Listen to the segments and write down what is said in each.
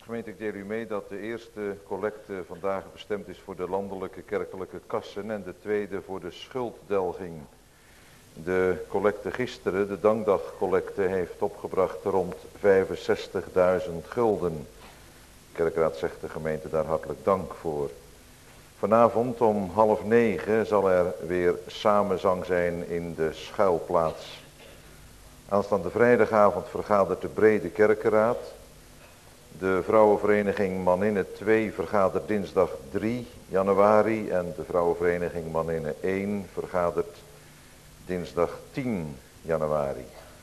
Gemeente, ik deel u mee dat de eerste collecte vandaag bestemd is voor de landelijke kerkelijke kassen en de tweede voor de schulddelging. De collecte gisteren, de dankdagcollecte, heeft opgebracht rond 65.000 gulden. De kerkraad zegt de gemeente daar hartelijk dank voor. Vanavond om 20:30 zal er weer samenzang zijn in de schuilplaats. Aanstaande vrijdagavond vergadert de Brede Kerkenraad. De vrouwenvereniging Manninnen 2 vergadert dinsdag 3 januari en de vrouwenvereniging Manninnen 1 vergadert dinsdag 10 januari.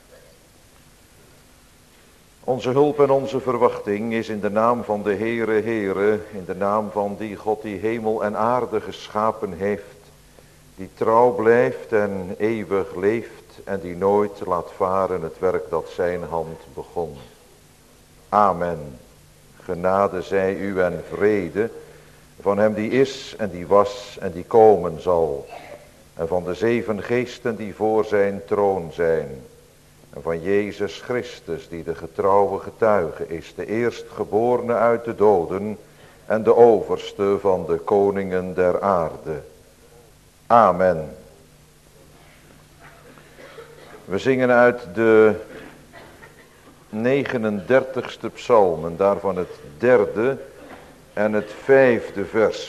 Onze hulp en onze verwachting is in de naam van de Heere, in de naam van die God die hemel en aarde geschapen heeft, die trouw blijft en eeuwig leeft en die nooit laat varen het werk dat zijn hand begon. Amen. Genade zij u en vrede van hem die is en die was en die komen zal. En van de 7 geesten die voor zijn troon zijn. En van Jezus Christus die de getrouwe getuige is. De eerstgeborene uit de doden en de overste van de koningen der aarde. Amen. We zingen uit de 39ste psalm en daarvan het 3e en het 5e vers.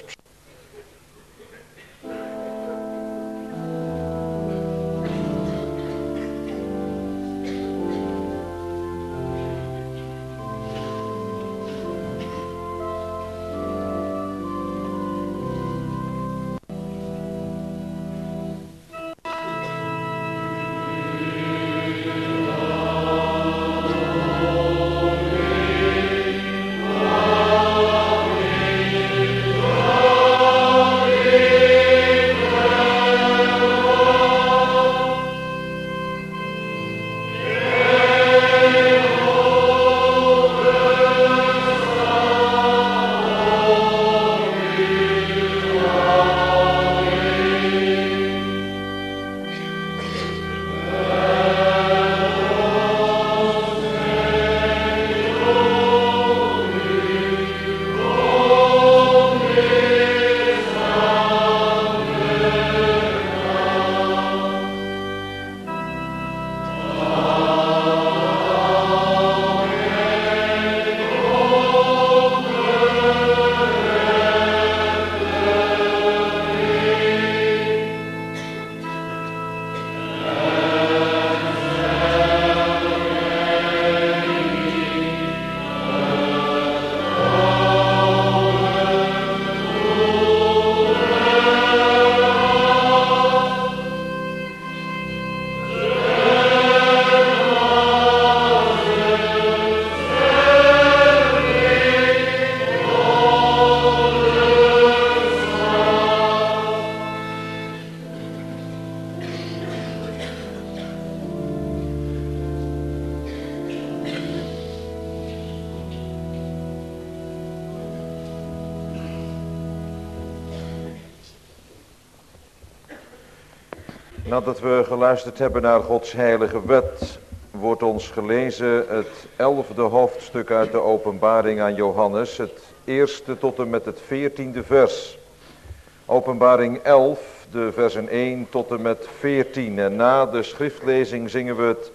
Nadat we geluisterd hebben naar Gods heilige wet, wordt ons gelezen het 11e hoofdstuk uit de openbaring aan Johannes, het 1e tot en met het 14e vers. Openbaring 11, de versen 1 tot en met 14. En na de schriftlezing zingen we het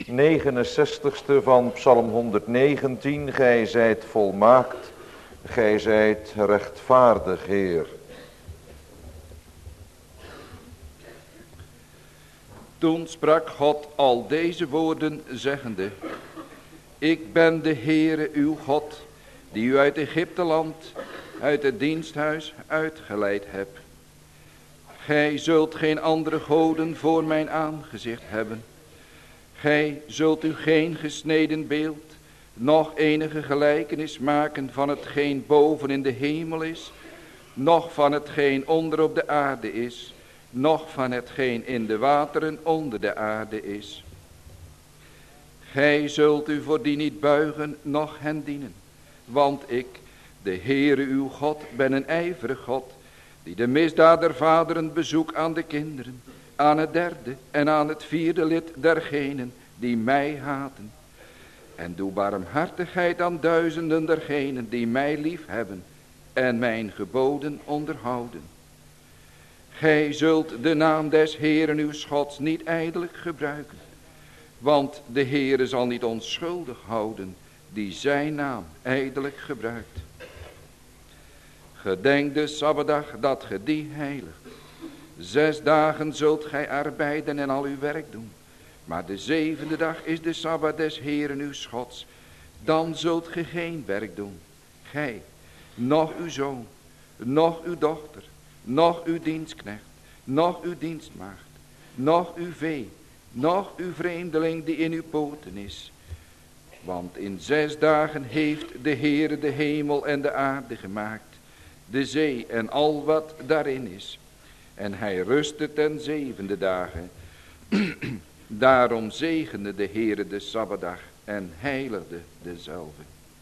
69ste van Psalm 119. Gij zijt volmaakt, gij zijt rechtvaardig, Heer. Toen sprak God al deze woorden zeggende: Ik ben de Heere uw God, die u uit Egypteland, uit het diensthuis uitgeleid heb. Gij zult geen andere goden voor mijn aangezicht hebben. Gij zult u geen gesneden beeld, noch enige gelijkenis maken van hetgeen boven in de hemel is, noch van hetgeen onder op de aarde is, noch van hetgeen in de wateren onder de aarde is. Gij zult u voor die niet buigen, noch hen dienen. Want ik, de Heere uw God, ben een ijverig God, die de misdaad der vaderen bezoekt aan de kinderen, aan het 3e en aan het 4e lid dergenen die mij haten. En doe barmhartigheid aan duizenden dergenen die mij lief hebben en mijn geboden onderhouden. Gij zult de naam des Heeren uw Gods niet ijdelijk gebruiken, want de Heere zal niet onschuldig houden die zijn naam ijdelijk gebruikt. Gedenk de Sabbatdag dat ge die heiligt. 6 dagen zult gij arbeiden en al uw werk doen. Maar de 7e dag is de Sabbat des Heeren uw Gods. Dan zult ge geen werk doen. Gij, noch uw zoon, noch uw dochter, noch uw dienstknecht, noch uw dienstmaagd, noch uw vee, noch uw vreemdeling die in uw poten is. Want in 6 dagen heeft de Heere de hemel en de aarde gemaakt, de zee en al wat daarin is. En hij rustte ten 7e dagen. Daarom zegende de Heere de Sabbatdag en heiligde dezelve.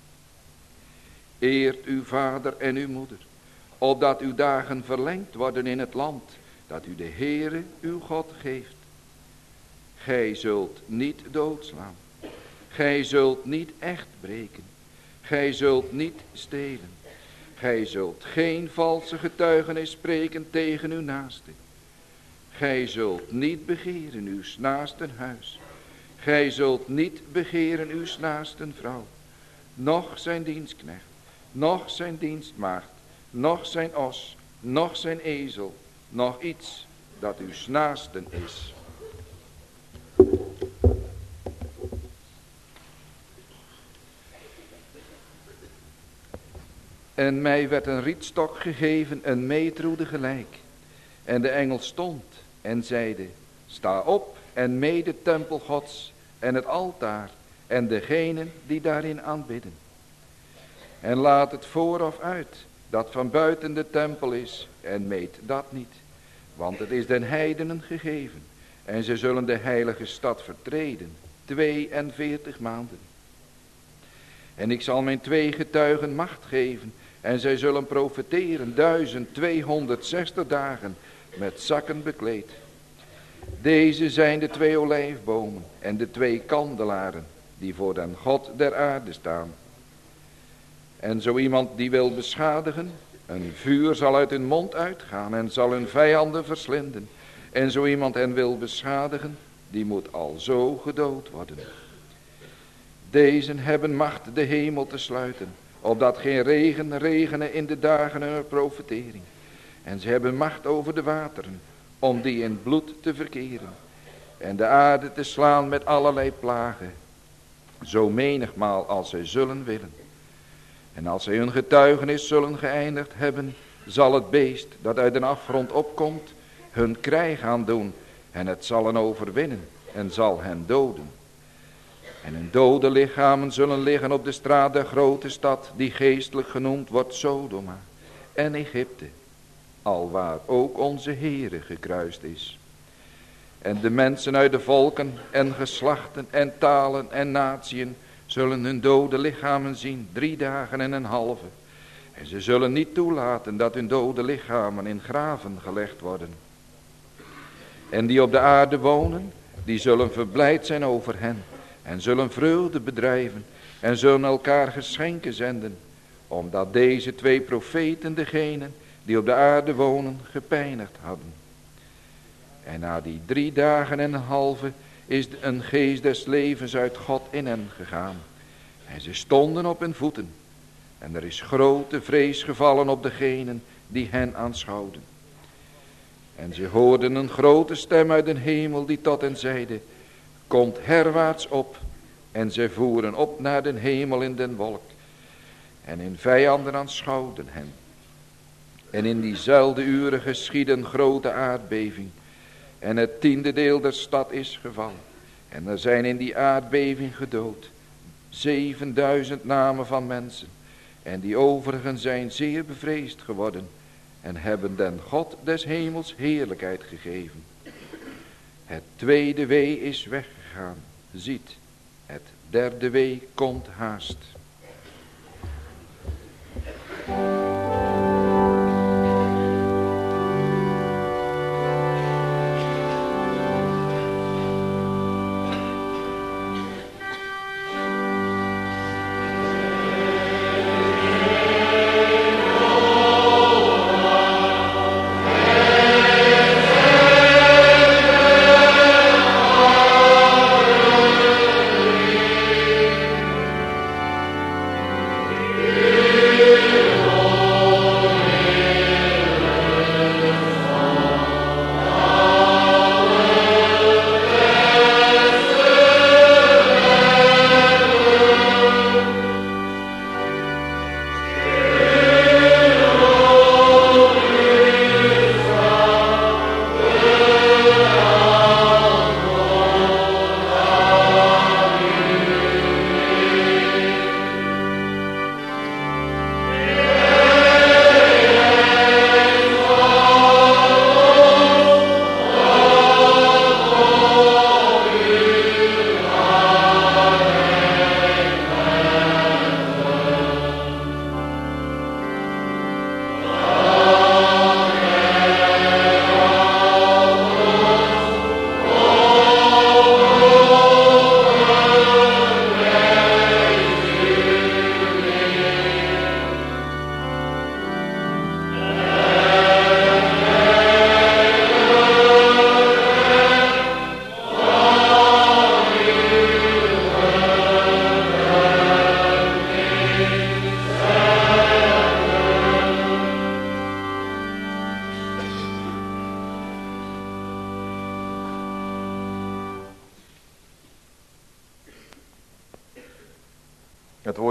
Eert uw vader en uw moeder, opdat uw dagen verlengd worden in het land, dat u de Heere uw God geeft. Gij zult niet doodslaan. Gij zult niet echt breken. Gij zult niet stelen. Gij zult geen valse getuigenis spreken tegen uw naaste. Gij zult niet begeren uw naasten huis. Gij zult niet begeren uw naasten vrouw. Noch zijn dienstknecht, noch zijn dienstmaagd, noch zijn os, noch zijn ezel, noch iets dat uw naasten is. En mij werd een rietstok gegeven, een meetroede gelijk. En de engel stond en zeide, sta op en meet de tempel Gods en het altaar en degenen die daarin aanbidden. En laat het vooraf uit, dat van buiten de tempel is, en meet dat niet. Want het is den heidenen gegeven, en ze zullen de heilige stad vertreden, 42 maanden. En ik zal mijn 2 getuigen macht geven, en zij zullen profeteren 1260 dagen met zakken bekleed. Deze zijn de 2 olijfbomen en de 2 kandelaren, die voor den God der aarde staan. En zo iemand die wil beschadigen, een vuur zal uit hun mond uitgaan en zal hun vijanden verslinden. En zo iemand hen wil beschadigen, die moet alzo gedood worden. Deze hebben macht de hemel te sluiten, opdat geen regen regene in de dagen hunner profetering. En ze hebben macht over de wateren, om die in bloed te verkeren. En de aarde te slaan met allerlei plagen, zo menigmaal als zij zullen willen. En als zij hun getuigenis zullen geëindigd hebben, zal het beest dat uit de afgrond opkomt, hun krijg gaan doen. En het zal hen overwinnen en zal hen doden. En hun dode lichamen zullen liggen op de straat der grote stad, die geestelijk genoemd wordt Sodoma en Egypte, alwaar ook onze Heere gekruist is. En de mensen uit de volken en geslachten en talen en natieën zullen hun dode lichamen zien 3 dagen en een halve. En ze zullen niet toelaten dat hun dode lichamen in graven gelegd worden. En die op de aarde wonen, die zullen verblijd zijn over hen. En zullen vreugde bedrijven en zullen elkaar geschenken zenden. Omdat deze 2 profeten degenen die op de aarde wonen gepijnigd hadden. En na die 3 dagen en een halve is een geest des levens uit God in hen gegaan. En ze stonden op hun voeten. En er is grote vrees gevallen op degenen die hen aanschouwden. En ze hoorden een grote stem uit de hemel die tot hen zeide, komt herwaarts op. En zij voeren op naar den hemel in den wolk. En hun vijanden aanschouwden hen. En in diezelfde uren geschiedde een grote aardbeving. En het 10e deel der stad is gevallen. En er zijn in die aardbeving gedood 7000 namen van mensen. En die overigen zijn zeer bevreesd geworden. En hebben den God des hemels heerlijkheid gegeven. Het 2e wee is weggegaan. Ziet, het 3e wee komt haast.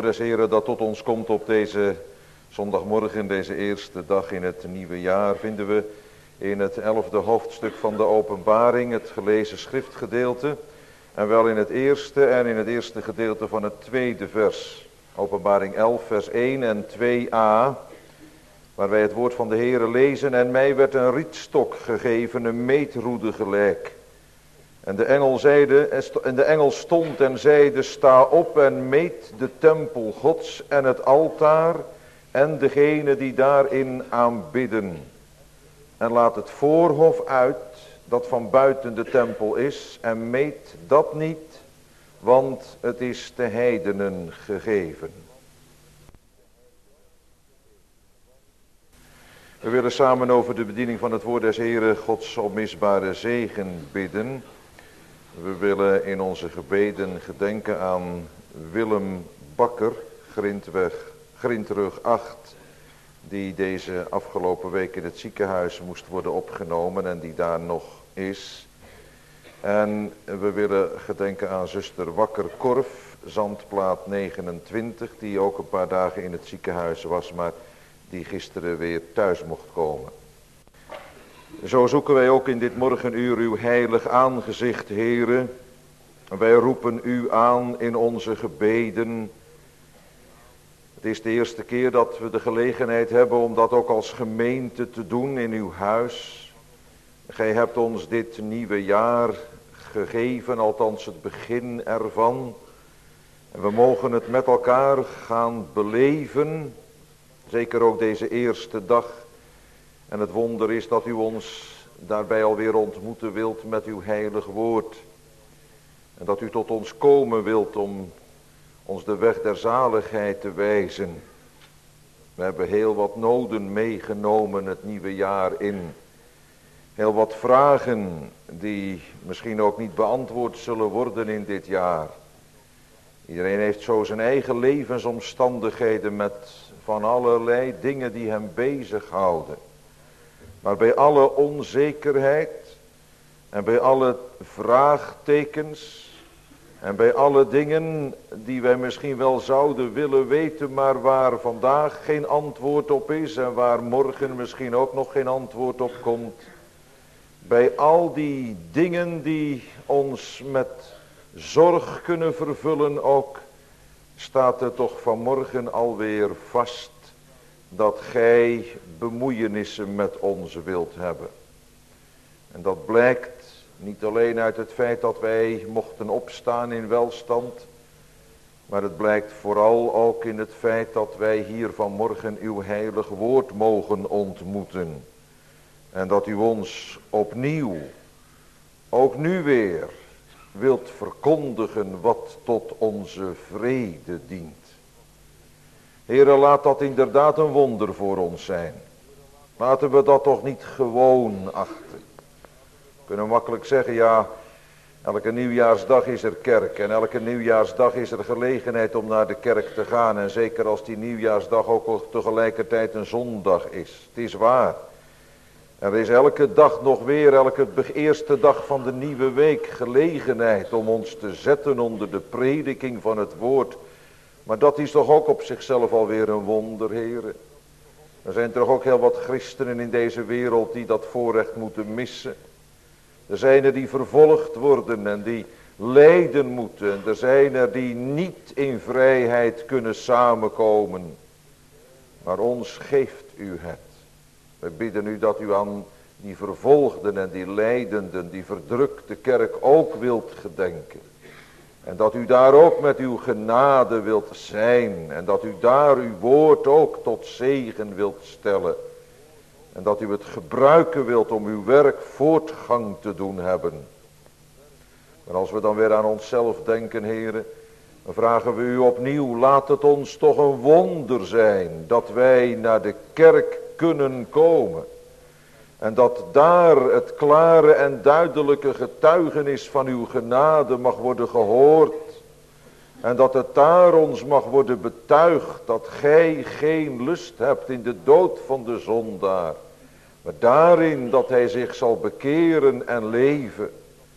woord des Heren dat tot ons komt op deze zondagmorgen, deze eerste dag in het nieuwe jaar, vinden we in het 11e hoofdstuk van de Openbaring, het gelezen schriftgedeelte. En wel in het eerste en in het eerste gedeelte van het tweede vers. Openbaring 11 vers 1 en 2a. Waar wij het woord van de Heere lezen. En mij werd een rietstok gegeven, een meetroede gelijk. En de engel stond en zeide, sta op en meet de tempel Gods en het altaar en degene die daarin aanbidden. En laat het voorhof uit, dat van buiten de tempel is, en meet dat niet, want het is de heidenen gegeven. We willen samen over de bediening van het woord des Heren Gods onmisbare zegen bidden. We willen in onze gebeden gedenken aan Willem Bakker, Grintrug 8, die deze afgelopen week in het ziekenhuis moest worden opgenomen en die daar nog is. En we willen gedenken aan zuster Wakker Korf, Zandplaat 29, die ook een paar dagen in het ziekenhuis was, maar die gisteren weer thuis mocht komen. Zo zoeken wij ook in dit morgenuur uw heilig aangezicht, Heere. Wij roepen u aan in onze gebeden. Het is de eerste keer dat we de gelegenheid hebben om dat ook als gemeente te doen in uw huis. Gij hebt ons dit nieuwe jaar gegeven, althans het begin ervan. En we mogen het met elkaar gaan beleven, zeker ook deze eerste dag. En het wonder is dat u ons daarbij alweer ontmoeten wilt met uw heilig woord. En dat u tot ons komen wilt om ons de weg der zaligheid te wijzen. We hebben heel wat noden meegenomen het nieuwe jaar in. Heel wat vragen die misschien ook niet beantwoord zullen worden in dit jaar. Iedereen heeft zo zijn eigen levensomstandigheden met van allerlei dingen die hem bezighouden. Maar bij alle onzekerheid en bij alle vraagtekens en bij alle dingen die wij misschien wel zouden willen weten, maar waar vandaag geen antwoord op is en waar morgen misschien ook nog geen antwoord op komt. Bij al die dingen die ons met zorg kunnen vervullen ook, staat er toch vanmorgen alweer vast dat gij bemoeienissen met ons wilt hebben. En dat blijkt niet alleen uit het feit dat wij mochten opstaan in welstand, maar het blijkt vooral ook in het feit dat wij hier vanmorgen uw heilig woord mogen ontmoeten. En dat u ons opnieuw, ook nu weer, wilt verkondigen wat tot onze vrede dient. Heere, laat dat inderdaad een wonder voor ons zijn. Laten we dat toch niet gewoon achten. We kunnen makkelijk zeggen, ja, elke nieuwjaarsdag is er kerk. En elke nieuwjaarsdag is er gelegenheid om naar de kerk te gaan. En zeker als die nieuwjaarsdag ook tegelijkertijd een zondag is. Het is waar. Er is elke dag nog weer, elke eerste dag van de nieuwe week gelegenheid om ons te zetten onder de prediking van het woord. Maar dat is toch ook op zichzelf alweer een wonder, heren. Er zijn toch ook heel wat christenen in deze wereld die dat voorrecht moeten missen. Er zijn er die vervolgd worden en die lijden moeten. En er zijn er die niet in vrijheid kunnen samenkomen. Maar ons geeft u het. We bidden u dat u aan die vervolgden en die lijdenden, die verdrukte kerk ook wilt gedenken. En dat u daar ook met uw genade wilt zijn. En dat u daar uw woord ook tot zegen wilt stellen. En dat u het gebruiken wilt om uw werk voortgang te doen hebben. Maar als we dan weer aan onszelf denken, heren, dan vragen we u opnieuw, laat het ons toch een wonder zijn dat wij naar de kerk kunnen komen. En dat daar het klare en duidelijke getuigenis van uw genade mag worden gehoord. En dat het daar ons mag worden betuigd dat gij geen lust hebt in de dood van de zondaar. Maar daarin dat hij zich zal bekeren en leven.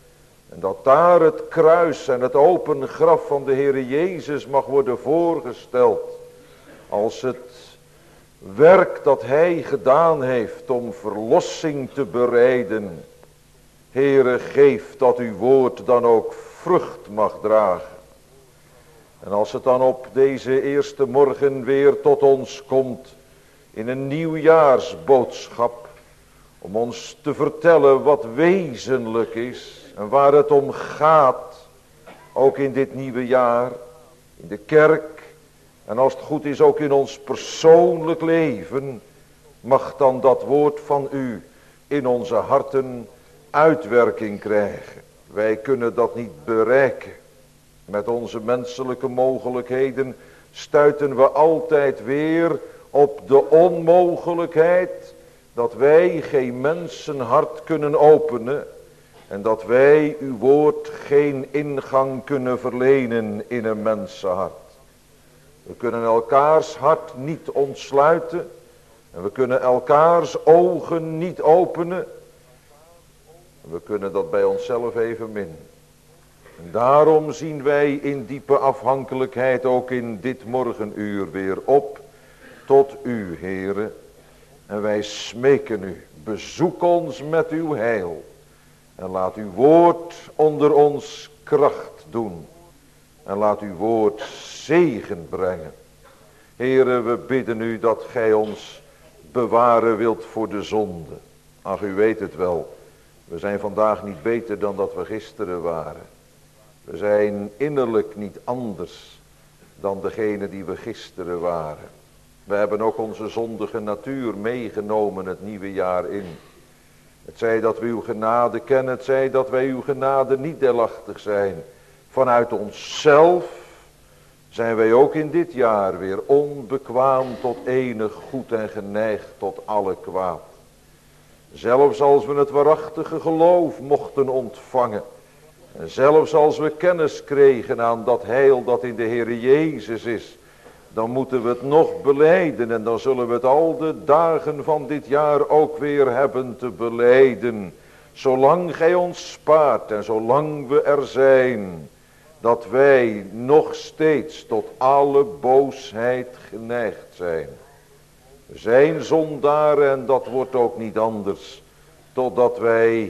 En dat daar het kruis en het open graf van de Heere Jezus mag worden voorgesteld. Als het werk dat hij gedaan heeft om verlossing te bereiden. Heere, geef dat uw woord dan ook vrucht mag dragen. En als het dan op deze eerste morgen weer tot ons komt in een nieuwjaarsboodschap, om ons te vertellen wat wezenlijk is en waar het om gaat, ook in dit nieuwe jaar, in de kerk en als het goed is ook in ons persoonlijk leven, mag dan dat woord van u in onze harten uitwerking krijgen. Wij kunnen dat niet bereiken. Met onze menselijke mogelijkheden stuiten we altijd weer op de onmogelijkheid dat wij geen mensenhart kunnen openen en dat wij uw woord geen ingang kunnen verlenen in een mensenhart. We kunnen elkaars hart niet ontsluiten en we kunnen elkaars ogen niet openen. We kunnen dat bij onszelf evenmin. En daarom zien wij in diepe afhankelijkheid ook in dit morgenuur weer op tot u, Heere. En wij smeken u, bezoek ons met uw heil. En laat uw woord onder ons kracht doen. En laat uw woord zegen brengen. Heere, we bidden u dat gij ons bewaren wilt voor de zonde. Ach, u weet het wel. We zijn vandaag niet beter dan dat we gisteren waren. We zijn innerlijk niet anders dan degene die we gisteren waren. We hebben ook onze zondige natuur meegenomen het nieuwe jaar in. Het zij dat we uw genade kennen, het zij dat wij uw genade niet deelachtig zijn. Vanuit onszelf zijn wij ook in dit jaar weer onbekwaam tot enig goed en geneigd tot alle kwaad. Zelfs als we het waarachtige geloof mochten ontvangen. En zelfs als we kennis kregen aan dat heil dat in de Heere Jezus is. Dan moeten we het nog belijden en dan zullen we het al de dagen van dit jaar ook weer hebben te belijden. Zolang gij ons spaart en zolang we er zijn. Dat wij nog steeds tot alle boosheid geneigd zijn. We zijn zondaren en dat wordt ook niet anders. Totdat wij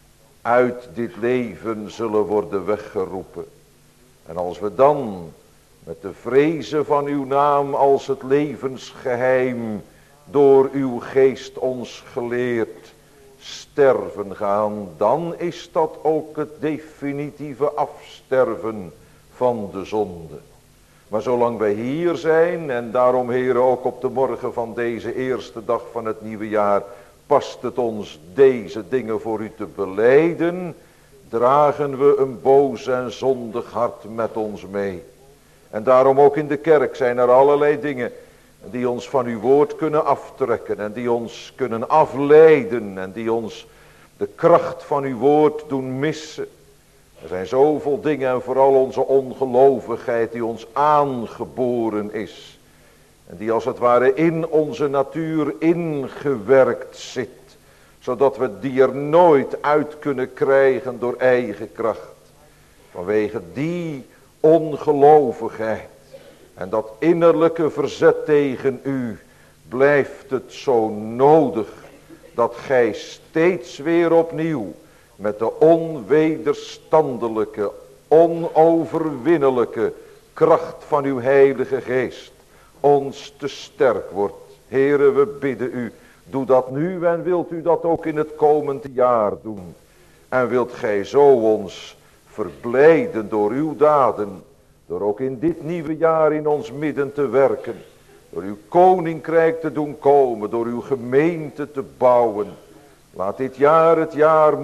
uit dit leven zullen worden weggeroepen. En als we dan met de vrezen van uw naam als het levensgeheim door uw geest ons geleerd sterven gaan, dan is dat ook het definitieve afsterven van de zonde. Maar zolang wij hier zijn en daarom, Heere, ook op de morgen van deze eerste dag van het nieuwe jaar, past het ons deze dingen voor u te belijden, dragen we een boos en zondig hart met ons mee. En daarom ook in de kerk zijn er allerlei dingen die ons van uw woord kunnen aftrekken en die ons kunnen afleiden en die ons de kracht van uw woord doen missen. Er zijn zoveel dingen en vooral onze ongelovigheid die ons aangeboren is. En die als het ware in onze natuur ingewerkt zit. Zodat we die er nooit uit kunnen krijgen door eigen kracht. Vanwege die ongelovigheid en dat innerlijke verzet tegen u blijft het zo nodig dat gij steeds weer opnieuw met de onwederstandelijke, onoverwinnelijke kracht van uw heilige geest ons te sterk wordt. Heere, we bidden u, doe dat nu en wilt u dat ook in het komende jaar doen. En wilt gij zo ons verblijden door uw daden, door ook in dit nieuwe jaar in ons midden te werken, door uw koninkrijk te doen komen, door uw gemeente te bouwen. Laat dit jaar het jaar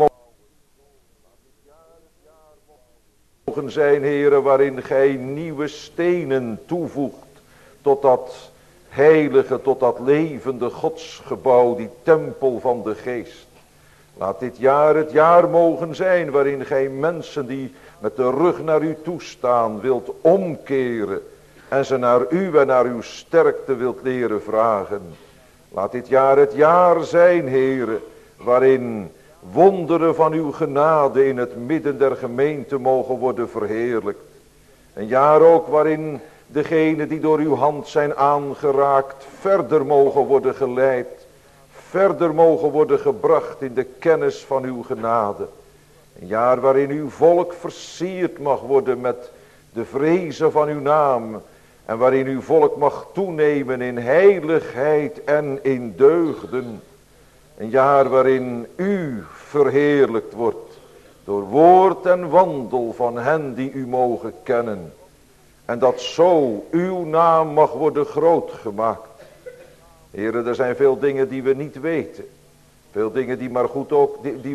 mogen zijn, Heere, waarin gij nieuwe stenen toevoegt tot dat heilige, tot dat levende godsgebouw, die tempel van de geest. Laat dit jaar het jaar mogen zijn waarin gij mensen die met de rug naar u toestaan wilt omkeren en ze naar u en naar uw sterkte wilt leren vragen. Laat dit jaar het jaar zijn, Heere, waarin wonderen van uw genade in het midden der gemeente mogen worden verheerlijkt. Een jaar ook waarin degenen die door uw hand zijn aangeraakt verder mogen worden geleid. Verder mogen worden gebracht in de kennis van uw genade. Een jaar waarin uw volk versierd mag worden met de vrezen van uw naam. En waarin uw volk mag toenemen in heiligheid en in deugden. Een jaar waarin u verheerlijkt wordt door woord en wandel van hen die u mogen kennen. En dat zo uw naam mag worden groot gemaakt. Heren, er zijn veel dingen die we niet weten. Veel dingen die maar goed ook,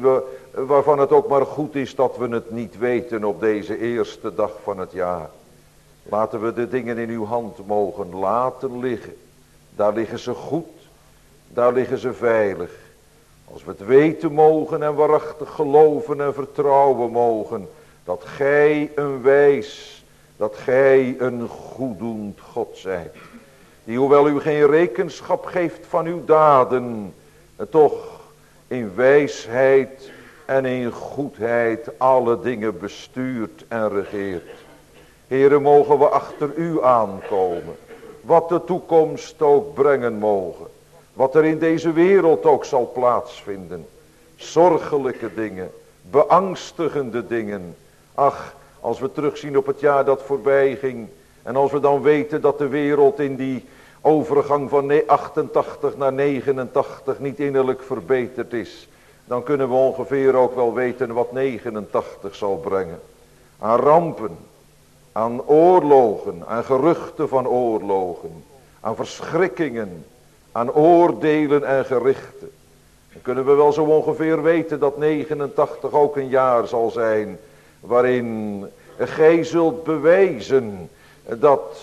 waarvan het ook maar goed is dat we het niet weten op deze eerste dag van het jaar. Laten we de dingen in uw hand mogen laten liggen. Daar liggen ze goed. Daar liggen ze veilig. Als we het weten mogen en waarachtig geloven en vertrouwen mogen. Dat gij een wijs, dat gij een goeddoend God zijt. Die hoewel u geen rekenschap geeft van uw daden. Toch in wijsheid en in goedheid alle dingen bestuurt en regeert. Heere, mogen we achter u aankomen. Wat de toekomst ook brengen mogen. Wat er in deze wereld ook zal plaatsvinden. Zorgelijke dingen. Beangstigende dingen. Ach, als we terugzien op het jaar dat voorbij ging. En als we dan weten dat de wereld in die overgang van 88 naar 89 niet innerlijk verbeterd is. Dan kunnen we ongeveer ook wel weten wat 89 zal brengen. Aan rampen. Aan oorlogen, aan geruchten van oorlogen, aan verschrikkingen, aan oordelen en gerichten. Dan kunnen we wel zo ongeveer weten dat 89 ook een jaar zal zijn waarin gij zult bewijzen dat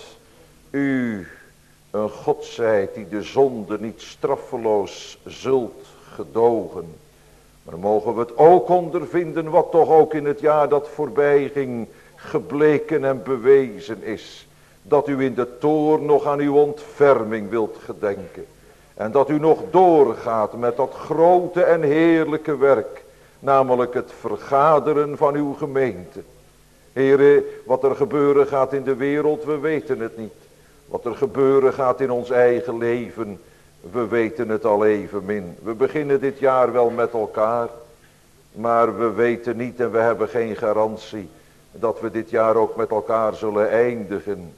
u een God zijt die de zonde niet straffeloos zult gedogen. Maar mogen we het ook ondervinden wat toch ook in het jaar dat voorbij ging gebleken en bewezen is. Dat u in de toorn nog aan uw ontferming wilt gedenken. En dat u nog doorgaat met dat grote en heerlijke werk. Namelijk het vergaderen van uw gemeente. Heere, wat er gebeuren gaat in de wereld, we weten het niet. Wat er gebeuren gaat in ons eigen leven, we weten het al evenmin. We beginnen dit jaar wel met elkaar. Maar we weten niet en we hebben geen garantie dat we dit jaar ook met elkaar zullen eindigen.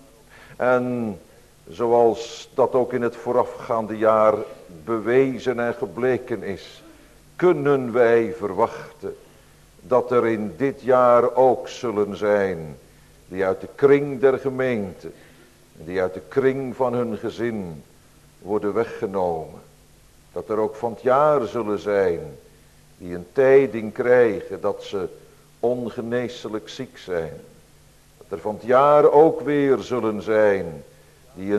En zoals dat ook in het voorafgaande jaar bewezen en gebleken is, kunnen wij verwachten dat er in dit jaar ook zullen zijn die uit de kring der gemeente, die uit de kring van hun gezin worden weggenomen. Dat er ook van het jaar zullen zijn die een tijding krijgen dat ze ongeneeslijk ziek zijn. Dat er van het jaar ook weer zullen zijn die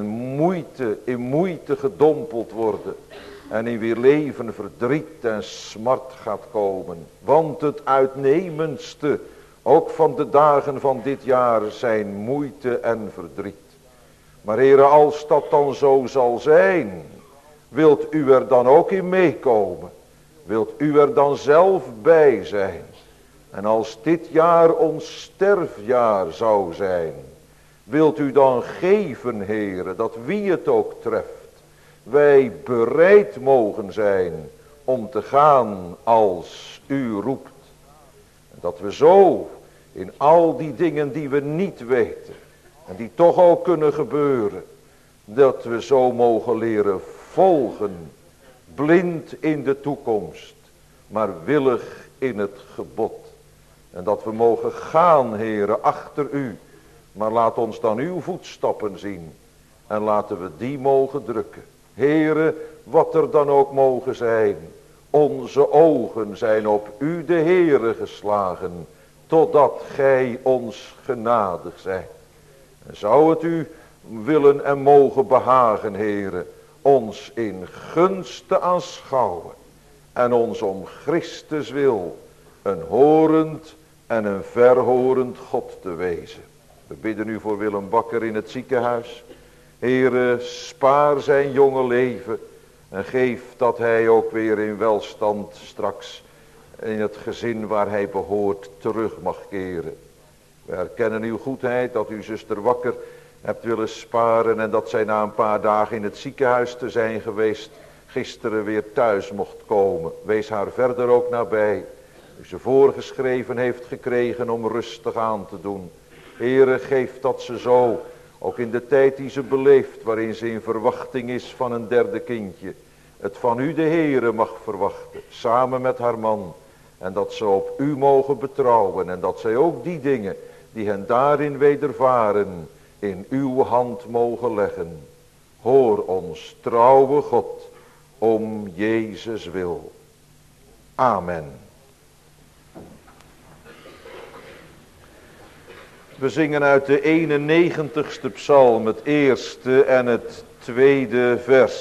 in moeite gedompeld worden en in weer leven verdriet en smart gaat komen. Want het uitnemendste ook van de dagen van dit jaar zijn moeite en verdriet. Maar Heere, als dat dan zo zal zijn, wilt u er dan ook in meekomen? Wilt u er dan zelf bij zijn? En als dit jaar ons sterfjaar zou zijn, wilt u dan geven, Heere, dat wie het ook treft, wij bereid mogen zijn om te gaan als u roept. En dat we zo in al die dingen die we niet weten en die toch ook kunnen gebeuren, dat we zo mogen leren volgen, blind in de toekomst, maar willig in het gebod. En dat we mogen gaan, Heere, achter u. Maar laat ons dan uw voetstappen zien. En laten we die mogen drukken. Heere, wat er dan ook mogen zijn. Onze ogen zijn op u de Heere geslagen. Totdat gij ons genadig zijt. En zou het u willen en mogen behagen, Heere, ons in gunst te aanschouwen. En ons om Christus wil een horend en een verhorend God te wezen. We bidden u voor Willem Bakker in het ziekenhuis. Heere, spaar zijn jonge leven en geef dat hij ook weer in welstand straks in het gezin waar hij behoort terug mag keren. We herkennen uw goedheid dat u zuster Wakker hebt willen sparen en dat zij na een paar dagen in het ziekenhuis te zijn geweest gisteren weer thuis mocht komen. Wees haar verder ook nabij. U ze voorgeschreven heeft gekregen om rustig aan te doen. Heere, geef dat ze zo, ook in de tijd die ze beleeft, waarin ze in verwachting is van een derde kindje, het van u de Heere mag verwachten, samen met haar man. En dat ze op u mogen betrouwen en dat zij ook die dingen die hen daarin wedervaren in uw hand mogen leggen. Hoor ons, trouwe God, om Jezus wil. Amen. We zingen uit de 91ste psalm het eerste en het tweede vers.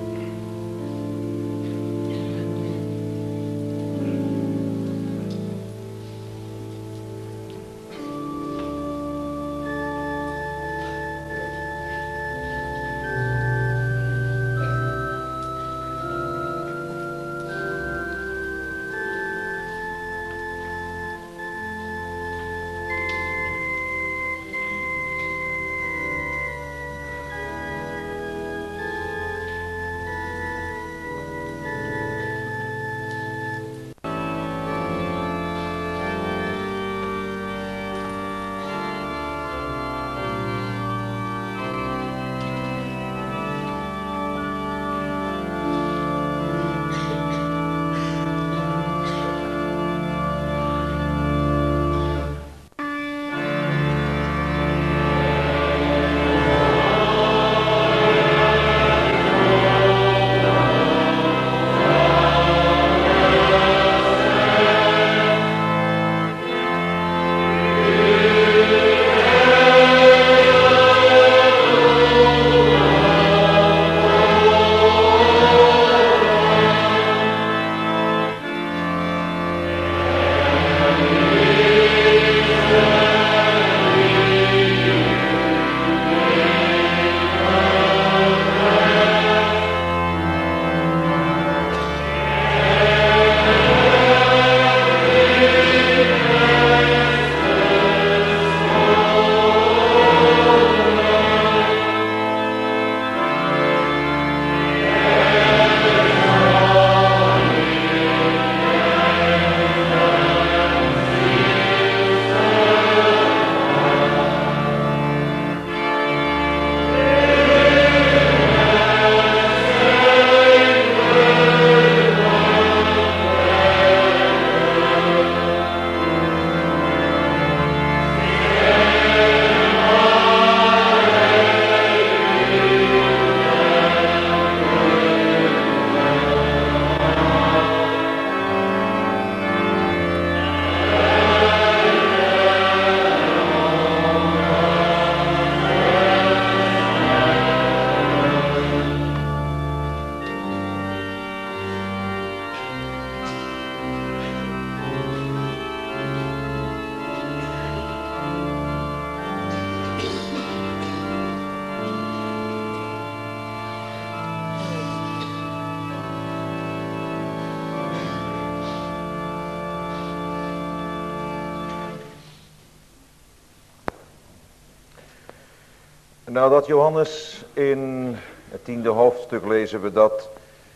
Nadat Johannes in het 10e hoofdstuk lezen we dat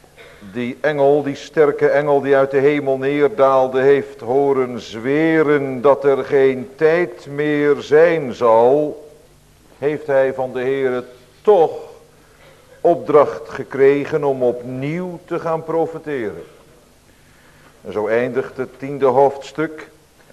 die engel, die sterke engel die uit de hemel neerdaalde, heeft horen zweren dat er geen tijd meer zijn zal, heeft hij van de Heere toch opdracht gekregen om opnieuw te gaan profeteren. En zo eindigt het 10e hoofdstuk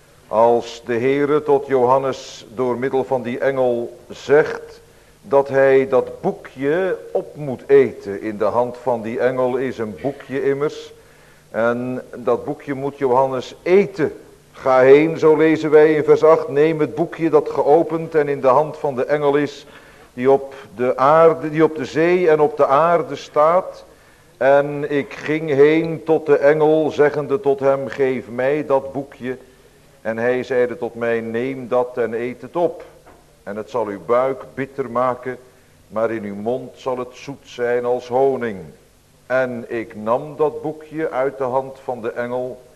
als de Heere tot Johannes door middel van die engel zegt dat hij dat boekje op moet eten. In de hand van die engel is een boekje immers. En dat boekje moet Johannes eten. Ga heen, zo lezen wij in vers 8. Neem het boekje dat geopend en in de hand van de engel is. Die op de aarde, die op de zee en op de aarde staat. En ik ging heen tot de engel, zeggende tot hem, geef mij dat boekje. En hij zeide tot mij, neem dat en eet het op. En het zal uw buik bitter maken, maar in uw mond zal het zoet zijn als honing. En ik nam dat boekje uit de hand van de engel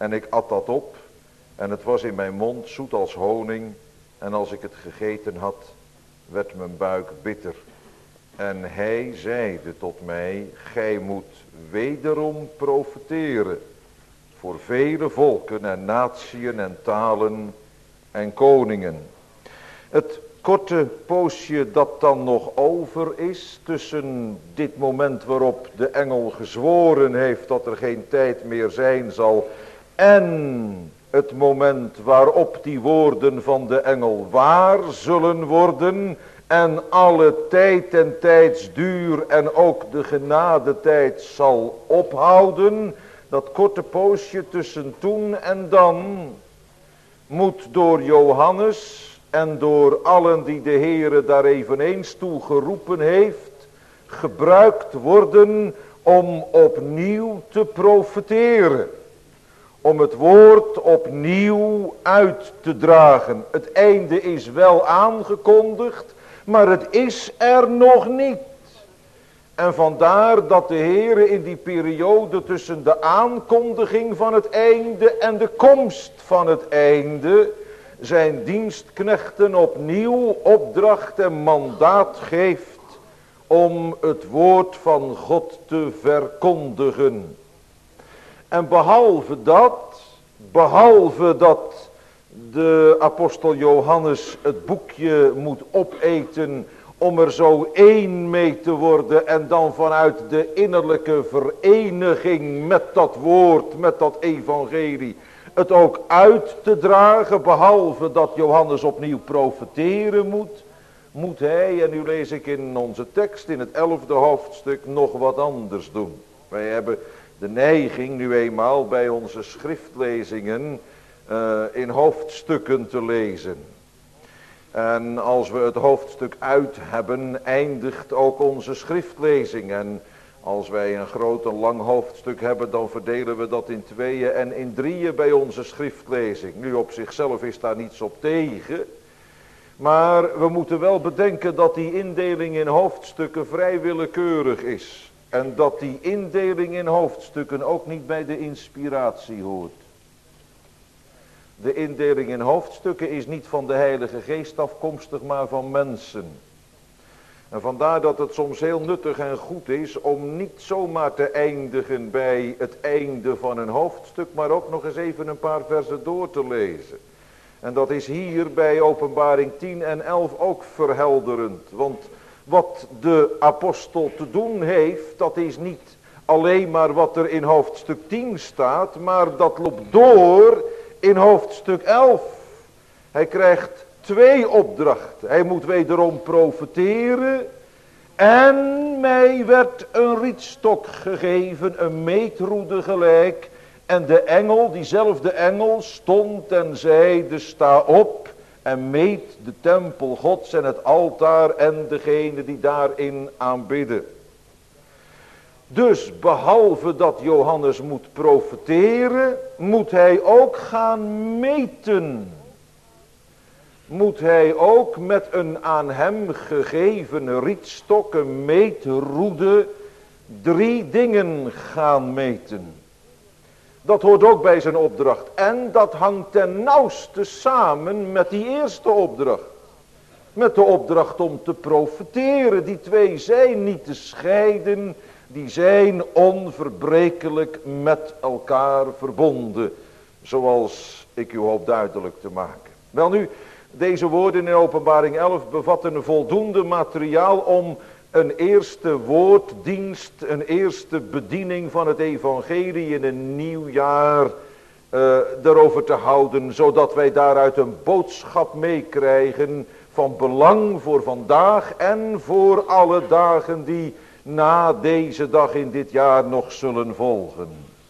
En ik at dat op en het was in mijn mond zoet als honing. En als ik het gegeten had, werd mijn buik bitter. En hij zeide tot mij, gij moet wederom profeteren voor vele volken en natieën en talen en koningen. Het korte poosje dat dan nog over is tussen dit moment waarop de engel gezworen heeft dat er geen tijd meer zijn zal en het moment waarop die woorden van de engel waar zullen worden en alle tijd en tijdsduur en ook de genadetijd zal ophouden, dat korte poosje tussen toen en dan moet door Johannes en door allen die de Heere daar eveneens toe geroepen heeft, gebruikt worden om opnieuw te profeteren. Om het woord opnieuw uit te dragen. Het einde is wel aangekondigd, maar het is er nog niet. En vandaar dat de Heere in die periode tussen de aankondiging van het einde en de komst van het einde zijn dienstknechten opnieuw opdracht en mandaat geeft om het woord van God te verkondigen. En behalve dat de apostel Johannes het boekje moet opeten om er zo één mee te worden en dan vanuit de innerlijke vereniging met dat woord, met dat evangelie, het ook uit te dragen, behalve dat Johannes opnieuw profeteren moet hij, en nu lees ik in onze tekst in het 11e hoofdstuk, nog wat anders doen. Wij hebben de neiging nu eenmaal bij onze schriftlezingen in hoofdstukken te lezen. En als we het hoofdstuk uit hebben, eindigt ook onze schriftlezing. En als wij een groot en lang hoofdstuk hebben, dan verdelen we dat in 2 en in 3 bij onze schriftlezing. Nu op zichzelf is daar niets op tegen. Maar we moeten wel bedenken dat die indeling in hoofdstukken vrij willekeurig is. En dat die indeling in hoofdstukken ook niet bij de inspiratie hoort. De indeling in hoofdstukken is niet van de Heilige Geest afkomstig, maar van mensen. En vandaar dat het soms heel nuttig en goed is om niet zomaar te eindigen bij het einde van een hoofdstuk, maar ook nog eens even een paar versen door te lezen. En dat is hier bij Openbaring 10 en 11 ook verhelderend. Want wat de apostel te doen heeft, dat is niet alleen maar wat er in hoofdstuk 10 staat, maar dat loopt door in hoofdstuk 11. Hij krijgt 2 opdrachten. Hij moet wederom profeteren. En mij werd een rietstok gegeven, een meetroede gelijk. En de engel, diezelfde engel, stond en zeide, sta op en meet de tempel Gods en het altaar en degene die daarin aanbidden. Dus behalve dat Johannes moet profeteren, moet hij ook gaan meten. Moet hij ook met een aan hem gegeven rietstok, een meetroede, 3 dingen gaan meten. Dat hoort ook bij zijn opdracht. En dat hangt ten nauwste samen met die eerste opdracht. Met de opdracht om te profeteren. Die 2 zijn niet te scheiden. Die zijn onverbrekelijk met elkaar verbonden. Zoals ik u hoop duidelijk te maken. Welnu, deze woorden in Openbaring 11 bevatten voldoende materiaal om een eerste woorddienst, een eerste bediening van het evangelie in een nieuw jaar erover te houden. Zodat wij daaruit een boodschap meekrijgen van belang voor vandaag en voor alle dagen die na deze dag in dit jaar nog zullen volgen.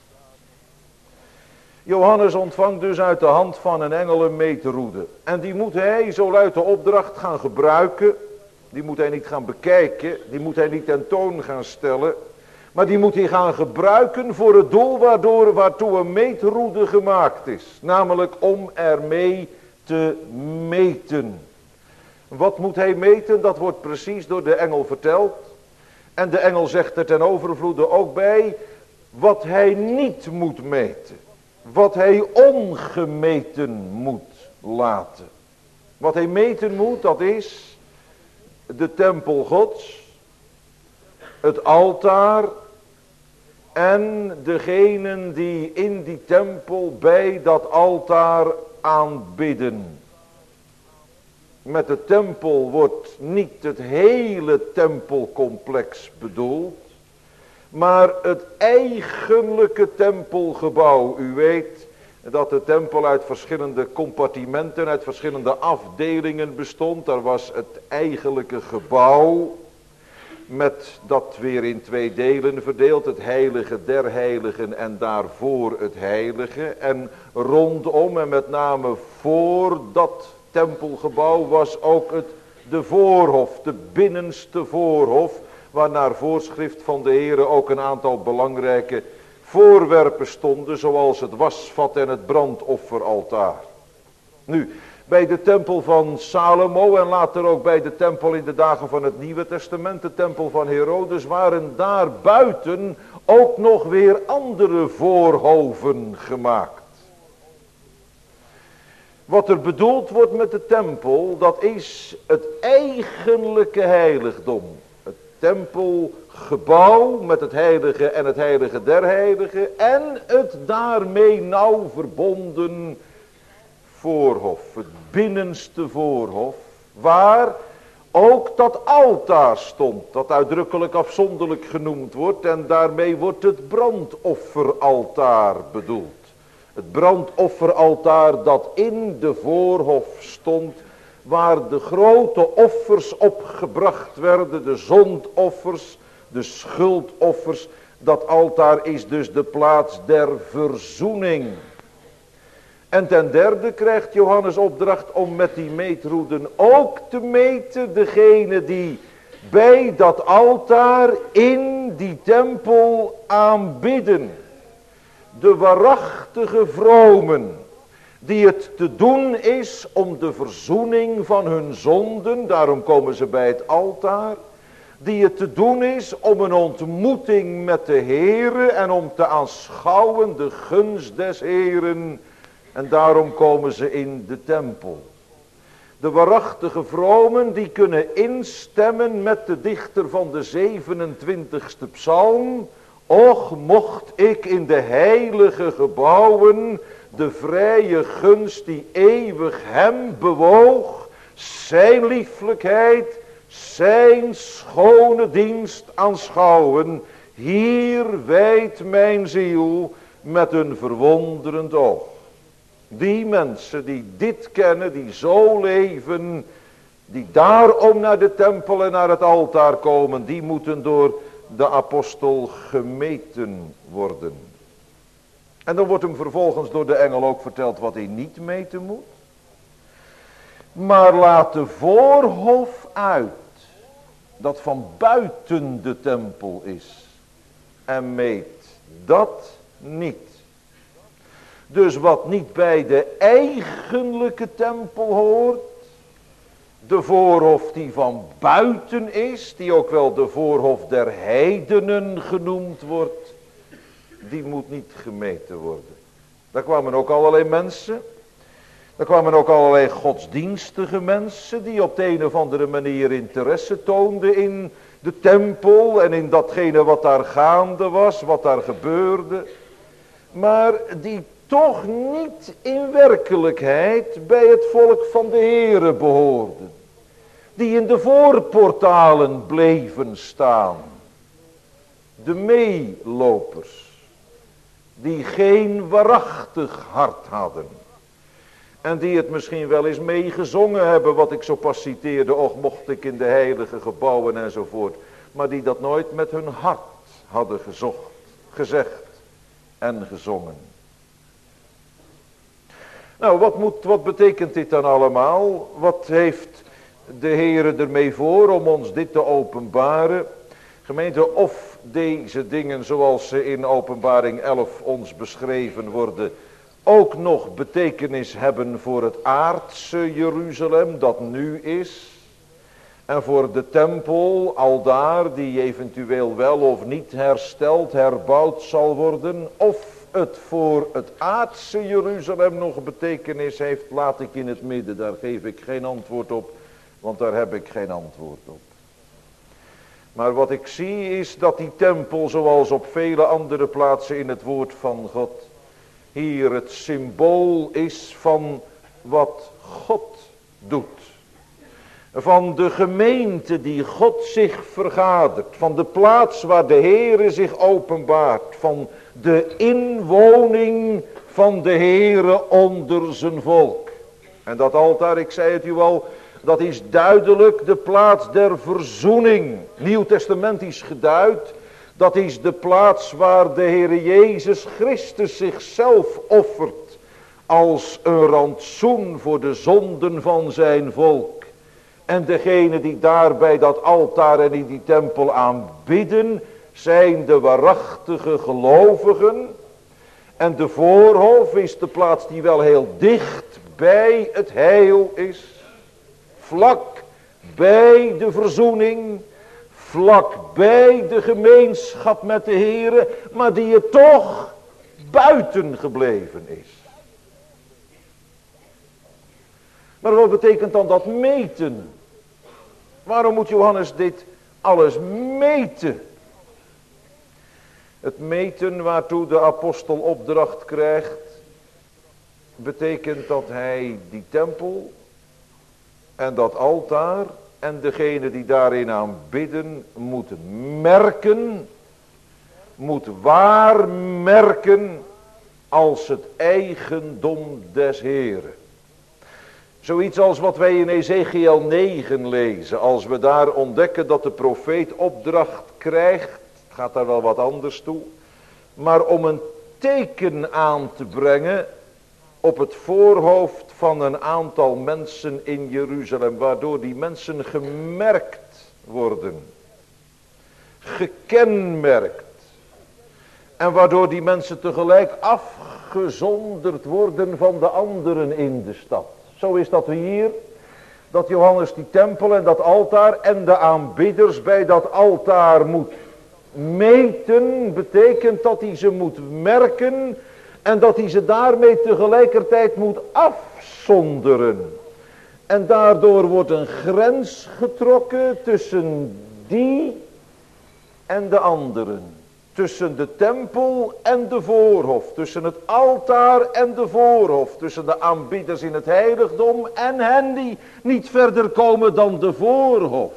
Johannes ontvangt dus uit de hand van een engel een meetroede. En die moet hij, zo luidt de opdracht, gaan gebruiken. Die moet hij niet gaan bekijken. Die moet hij niet ten toon gaan stellen. Maar die moet hij gaan gebruiken voor het doel waartoe een meetroede gemaakt is. Namelijk om ermee te meten. Wat moet hij meten? Dat wordt precies door de engel verteld. En de engel zegt er ten overvloede ook bij wat hij niet moet meten. wat hij ongemeten moet laten. Wat hij meten moet, dat is de tempel Gods, het altaar en degenen die in die tempel bij dat altaar aanbidden. Met de tempel wordt niet het hele tempelcomplex bedoeld, maar het eigenlijke tempelgebouw. U weet dat de tempel uit verschillende compartimenten, uit verschillende afdelingen bestond. Daar was het eigenlijke gebouw, met dat weer in 2 delen verdeeld. Het heilige der heiligen en daarvoor het heilige. En rondom en met name voor dat tempelgebouw was ook de voorhof, de binnenste voorhof, waar naar voorschrift van de Heere ook een aantal belangrijke voorwerpen stonden, zoals het wasvat en het brandofferaltaar. Nu, bij de tempel van Salomo en later ook bij de tempel in de dagen van het Nieuwe Testament, de tempel van Herodes, waren daar buiten ook nog weer andere voorhoven gemaakt. Wat er bedoeld wordt met de tempel, dat is het eigenlijke heiligdom. Het tempelgebouw met het heilige en het heilige der heiligen en het daarmee nauw verbonden voorhof. Het binnenste voorhof, waar ook dat altaar stond, dat uitdrukkelijk afzonderlijk genoemd wordt, en daarmee wordt het brandofferaltaar bedoeld. Het brandofferaltaar dat in de voorhof stond, waar de grote offers opgebracht werden, de zondoffers, de schuldoffers. Dat altaar is dus de plaats der verzoening. En ten derde krijgt Johannes opdracht om met die meetroeden ook te meten degene die bij dat altaar in die tempel aanbidden. De waarachtige vromen, die het te doen is om de verzoening van hun zonden, daarom komen ze bij het altaar, die het te doen is om een ontmoeting met de Heere en om te aanschouwen de gunst des Heeren, en daarom komen ze in de tempel. De waarachtige vromen die kunnen instemmen met de dichter van de 27e psalm. Och, mocht ik in de heilige gebouwen de vrije gunst die eeuwig hem bewoog, zijn lieflijkheid, zijn schone dienst aanschouwen. Hier wijdt mijn ziel met een verwonderend oog. Die mensen die dit kennen, die zo leven, die daarom naar de tempel en naar het altaar komen, die moeten door de apostel gemeten worden. En dan wordt hem vervolgens door de engel ook verteld wat hij niet meten moet. Maar laat de voorhof uit, dat van buiten de tempel is, en meet dat niet. Dus wat niet bij de eigenlijke tempel hoort, de voorhof die van buiten is, die ook wel de voorhof der heidenen genoemd wordt, die moet niet gemeten worden. Daar kwamen ook allerlei mensen, daar kwamen ook allerlei godsdienstige mensen, die op de een of andere manier interesse toonden in de tempel en in datgene wat daar gaande was, wat daar gebeurde, maar die toch niet in werkelijkheid bij het volk van de Heere behoorden. Die in de voorportalen bleven staan. De meelopers. Die geen waarachtig hart hadden. En die het misschien wel eens meegezongen hebben, wat ik zo pas citeerde. Och, mocht ik in de heilige gebouwen enzovoort. Maar die dat nooit met hun hart hadden gezegd en gezongen. Nou, wat betekent dit dan allemaal? Wat heeft de Heere ermee voor om ons dit te openbaren? Gemeente, of deze dingen zoals ze in Openbaring 11 ons beschreven worden, ook nog betekenis hebben voor het aardse Jeruzalem dat nu is. En voor de tempel aldaar die eventueel wel of niet hersteld, herbouwd zal worden. Of het voor het aardse Jeruzalem nog betekenis heeft, laat ik in het midden. Daar geef ik geen antwoord op, want daar heb ik geen antwoord op. Maar wat ik zie is dat die tempel, zoals op vele andere plaatsen in het woord van God, hier het symbool is van wat God doet. Van de gemeente die God zich vergadert. Van de plaats waar de Heere zich openbaart. Van de inwoning van de Heere onder zijn volk. En dat altaar, ik zei het u al, dat is duidelijk de plaats der verzoening. Nieuwtestamentisch geduid. Dat is de plaats waar de Heere Jezus Christus zichzelf offert. Als een rantsoen voor de zonden van zijn volk. En degenen die daar bij dat altaar en in die tempel aanbidden, zijn de waarachtige gelovigen. En de voorhof is de plaats die wel heel dicht bij het heil is. Vlak bij de verzoening. Vlak bij de gemeenschap met de Heere. Maar die er toch buiten gebleven is. Maar wat betekent dan dat meten? Waarom moet Johannes dit alles meten? Het meten waartoe de apostel opdracht krijgt, betekent dat hij die tempel en dat altaar en degene die daarin aanbidden moet merken, moet waarmerken als het eigendom des Heeren. Zoiets als wat wij in Ezekiel 9 lezen. Als we daar ontdekken dat de profeet opdracht krijgt. Het gaat daar wel wat anders toe. Maar om een teken aan te brengen. Op het voorhoofd van een aantal mensen in Jeruzalem. Waardoor die mensen gemerkt worden. Gekenmerkt. En waardoor die mensen tegelijk afgezonderd worden van de anderen in de stad. Zo is dat hier, dat Johannes die tempel en dat altaar en de aanbidders bij dat altaar moet meten. Betekent dat hij ze moet merken en dat hij ze daarmee tegelijkertijd moet afzonderen. En daardoor wordt een grens getrokken tussen die en de anderen. Tussen de tempel en de voorhof. Tussen het altaar en de voorhof. Tussen de aanbidders in het heiligdom en hen die niet verder komen dan de voorhof.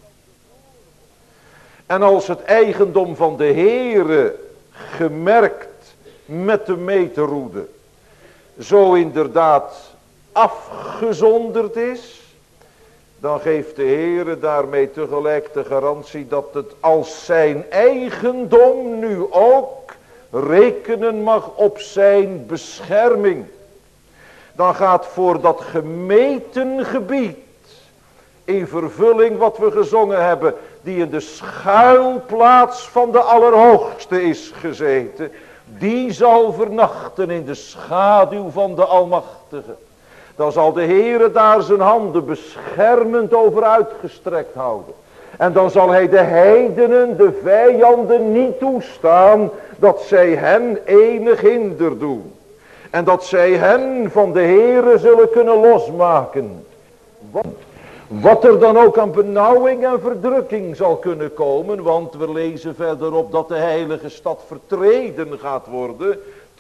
En als het eigendom van de Heere gemerkt met de meterroede zo inderdaad afgezonderd is, dan geeft de Heere daarmee tegelijk de garantie dat het als zijn eigendom nu ook rekenen mag op zijn bescherming. Dan gaat voor dat gemeten gebied in vervulling wat we gezongen hebben, die in de schuilplaats van de Allerhoogste is gezeten, die zal vernachten in de schaduw van de Almachtige. Dan zal de Heere daar zijn handen beschermend over uitgestrekt houden. En dan zal hij de heidenen, de vijanden niet toestaan dat zij hen enig hinder doen. En dat zij hen van de Heere zullen kunnen losmaken. Wat er dan ook aan benauwing en verdrukking zal kunnen komen. Want we lezen verderop dat de heilige stad vertreden gaat worden.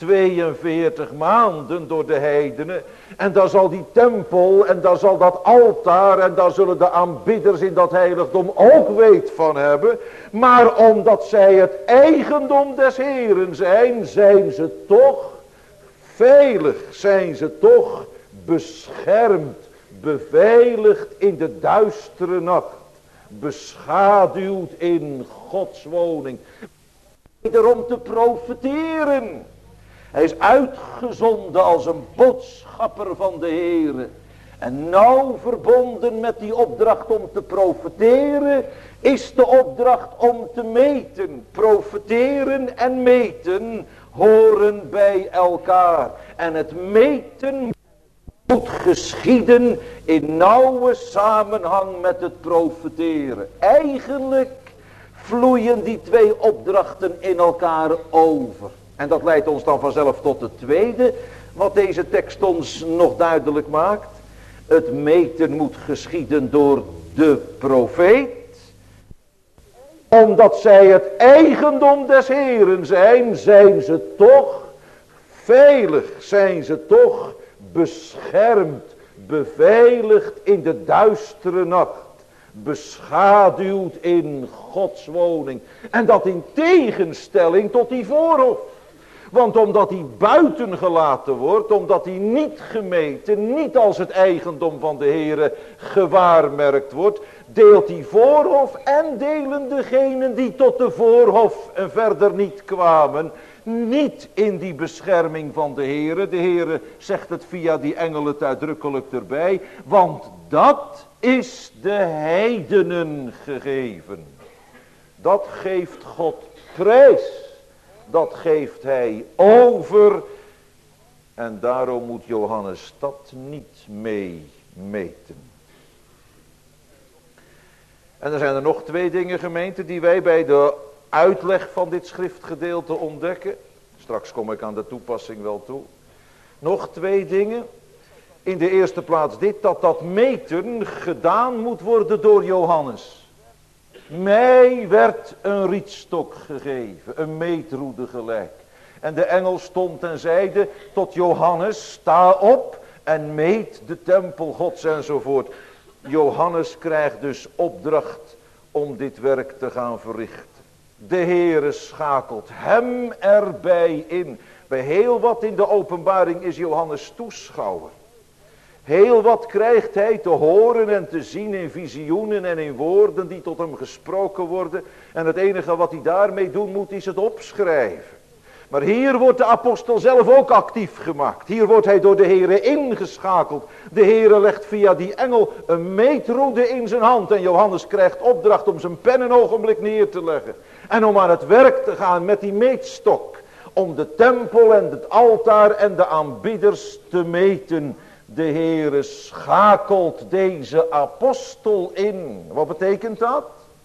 42 maanden door de heidenen. En daar zal die tempel en daar zal dat altaar en daar zullen de aanbidders in dat heiligdom ook weet van hebben. Maar omdat zij het eigendom des Heeren zijn, zijn ze toch veilig, zijn ze toch beschermd, beveiligd in de duistere nacht, beschaduwd in Gods woning. Om te profeteren. Hij is uitgezonden als een boodschapper van de Heere. En nauw verbonden met die opdracht om te profeteren is de opdracht om te meten. Profeteren en meten horen bij elkaar. En het meten moet geschieden in nauwe samenhang met het profeteren. Eigenlijk vloeien die twee opdrachten in elkaar over. En dat leidt ons dan vanzelf tot het tweede, wat deze tekst ons nog duidelijk maakt. Het meten moet geschieden door de profeet. Omdat zij het eigendom des Heeren zijn, zijn ze toch veilig, zijn ze toch beschermd, beveiligd in de duistere nacht. Beschaduwd in Gods woning. En dat in tegenstelling tot die voorhof. Want omdat hij buiten gelaten wordt, omdat hij niet gemeten, niet als het eigendom van de Heere gewaarmerkt wordt, deelt die voorhof en delen degenen die tot de voorhof en verder niet kwamen, niet in die bescherming van de Heere. De Heere zegt het via die engel het uitdrukkelijk erbij, want dat is de heidenen gegeven. Dat geeft God prijs. Dat geeft hij over. En daarom moet Johannes dat niet mee meten. En er zijn er nog twee dingen, gemeente, die wij bij de uitleg van dit schriftgedeelte ontdekken. Straks kom ik aan de toepassing wel toe. Nog twee dingen. In de eerste plaats dit, dat meten gedaan moet worden door Johannes. Mij werd een rietstok gegeven, een meetroede gelijk. En de engel stond en zeide tot Johannes, sta op en meet de tempel Gods enzovoort. Johannes krijgt dus opdracht om dit werk te gaan verrichten. De Heere schakelt hem erbij in. Bij heel wat in de openbaring is Johannes toeschouwer. Heel wat krijgt hij te horen en te zien in visioenen en in woorden die tot hem gesproken worden. En het enige wat hij daarmee doen moet is het opschrijven. Maar hier wordt de apostel zelf ook actief gemaakt. Hier wordt hij door de Heere ingeschakeld. De Heere legt via die engel een meetroede in zijn hand. En Johannes krijgt opdracht om zijn pen een ogenblik neer te leggen. En om aan het werk te gaan met die meetstok. Om de tempel en het altaar en de aanbidders te meten. De Heere schakelt deze apostel in. Wat betekent dat?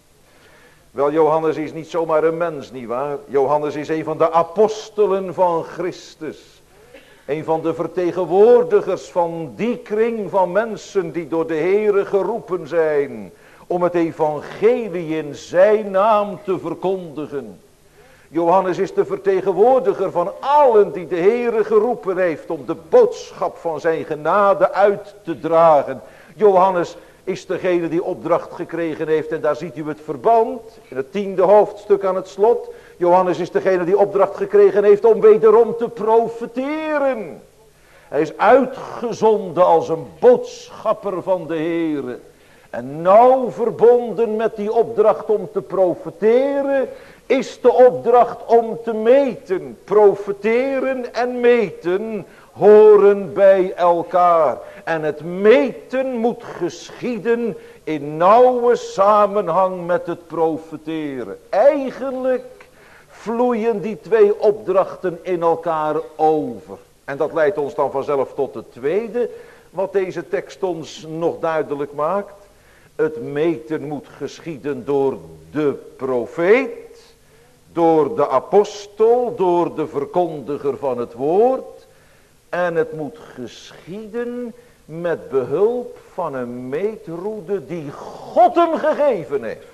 Wel, Johannes is niet zomaar een mens, nietwaar? Johannes is een van de apostelen van Christus. Een van de vertegenwoordigers van die kring van mensen die door de Heere geroepen zijn. Om het evangelie in zijn naam te verkondigen. Johannes is de vertegenwoordiger van allen die de Heere geroepen heeft om de boodschap van zijn genade uit te dragen. Johannes is degene die opdracht gekregen heeft en daar ziet u het verband in het 10e hoofdstuk aan het slot. Johannes is degene die opdracht gekregen heeft om wederom te profeteren. Hij is uitgezonden als een boodschapper van de Heere. En nauw verbonden met die opdracht om te profeteren is de opdracht om te meten. Profeteren en meten horen bij elkaar. En het meten moet geschieden in nauwe samenhang met het profeteren. Eigenlijk vloeien die twee opdrachten in elkaar over. En dat leidt ons dan vanzelf tot het tweede, wat deze tekst ons nog duidelijk maakt. Het meten moet geschieden door de profeet, door de apostel, door de verkondiger van het woord. En het moet geschieden met behulp van een meetroede die God hem gegeven heeft.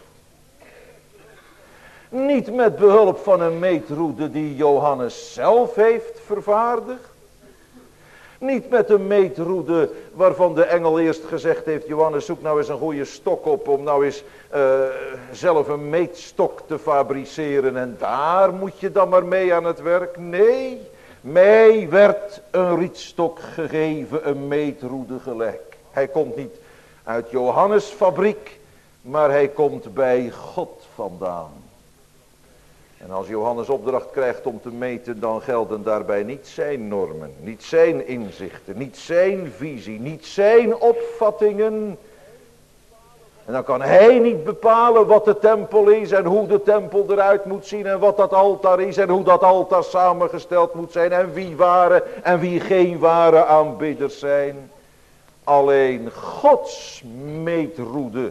Niet met behulp van een meetroede die Johannes zelf heeft vervaardigd. Niet met een meetroede waarvan de engel eerst gezegd heeft, Johannes, zoek nou eens een goede stok op om nou eens zelf een meetstok te fabriceren en daar moet je dan maar mee aan het werk. Nee, mij werd een rietstok gegeven, een meetroede gelijk. Hij komt niet uit Johannes' fabriek, maar hij komt bij God vandaan. En als Johannes opdracht krijgt om te meten, dan gelden daarbij niet zijn normen, niet zijn inzichten, niet zijn visie, niet zijn opvattingen. En dan kan hij niet bepalen wat de tempel is en hoe de tempel eruit moet zien en wat dat altaar is en hoe dat altaar samengesteld moet zijn en wie ware en wie geen ware aanbidders zijn. Alleen Gods meetroede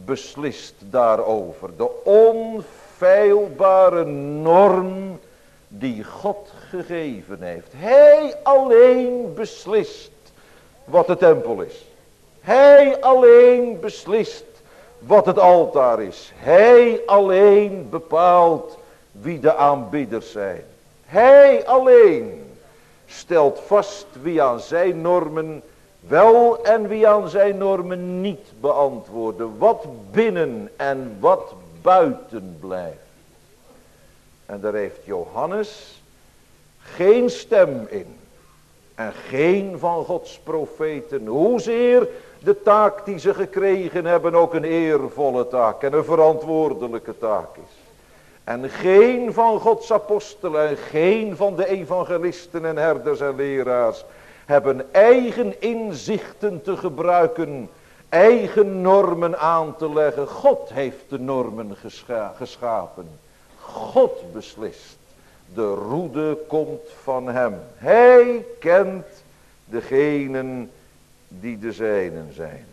beslist daarover. De onfeilbare norm die God gegeven heeft. Hij alleen beslist wat de tempel is. Hij alleen beslist wat het altaar is. Hij alleen bepaalt wie de aanbidders zijn. Hij alleen stelt vast wie aan zijn normen wel en wie aan zijn normen niet beantwoorden. Wat binnen en wat buiten blijft. En daar heeft Johannes geen stem in. En geen van Gods profeten. Hoezeer de taak die ze gekregen hebben ook een eervolle taak en een verantwoordelijke taak is. En geen van Gods apostelen en geen van de evangelisten en herders en leraars hebben eigen inzichten te gebruiken, eigen normen aan te leggen. God heeft de normen geschapen. God beslist. De roede komt van hem. Hij kent degenen die de zijnen zijn.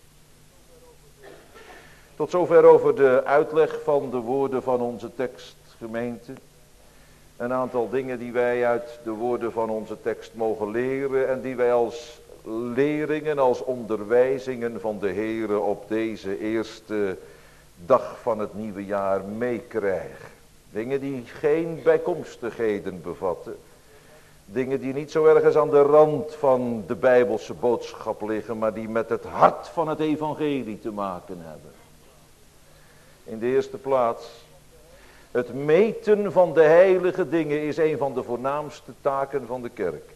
Tot zover over de uitleg van de woorden van onze tekst, gemeente. Een aantal dingen die wij uit de woorden van onze tekst mogen leren en die wij als leringen, als onderwijzingen van de Heere op deze eerste dag van het nieuwe jaar meekrijgen. Dingen die geen bijkomstigheden bevatten. Dingen die niet zo ergens aan de rand van de Bijbelse boodschap liggen, maar die met het hart van het evangelie te maken hebben. In de eerste plaats, het meten van de heilige dingen is een van de voornaamste taken van de kerk.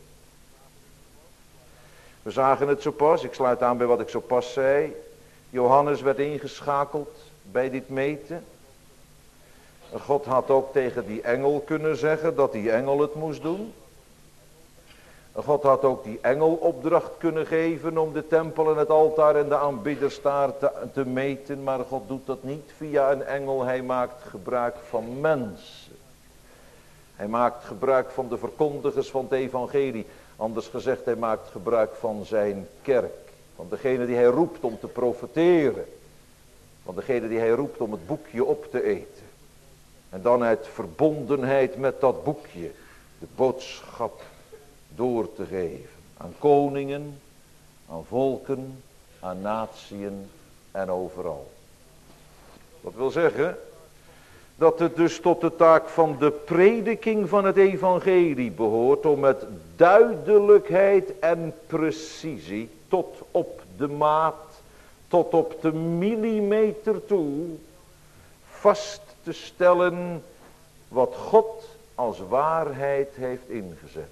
We zagen het zo pas, ik sluit aan bij wat ik zo pas zei. Johannes werd ingeschakeld bij dit meten. God had ook tegen die engel kunnen zeggen dat die engel het moest doen. God had ook die engel opdracht kunnen geven om de tempel en het altaar en de aanbidders daar te meten. Maar God doet dat niet via een engel. Hij maakt gebruik van mensen. Hij maakt gebruik van de verkondigers van het evangelie. Anders gezegd, hij maakt gebruik van zijn kerk. Van degene die hij roept om te profeteren. Van degene die hij roept om het boekje op te eten. En dan uit verbondenheid met dat boekje de boodschap door te geven. Aan koningen, aan volken, aan natieën en overal. Dat wil zeggen dat het dus tot de taak van de prediking van het evangelie behoort om met duidelijkheid en precisie tot op de maat, tot op de millimeter toe vast te stellen wat God als waarheid heeft ingezet.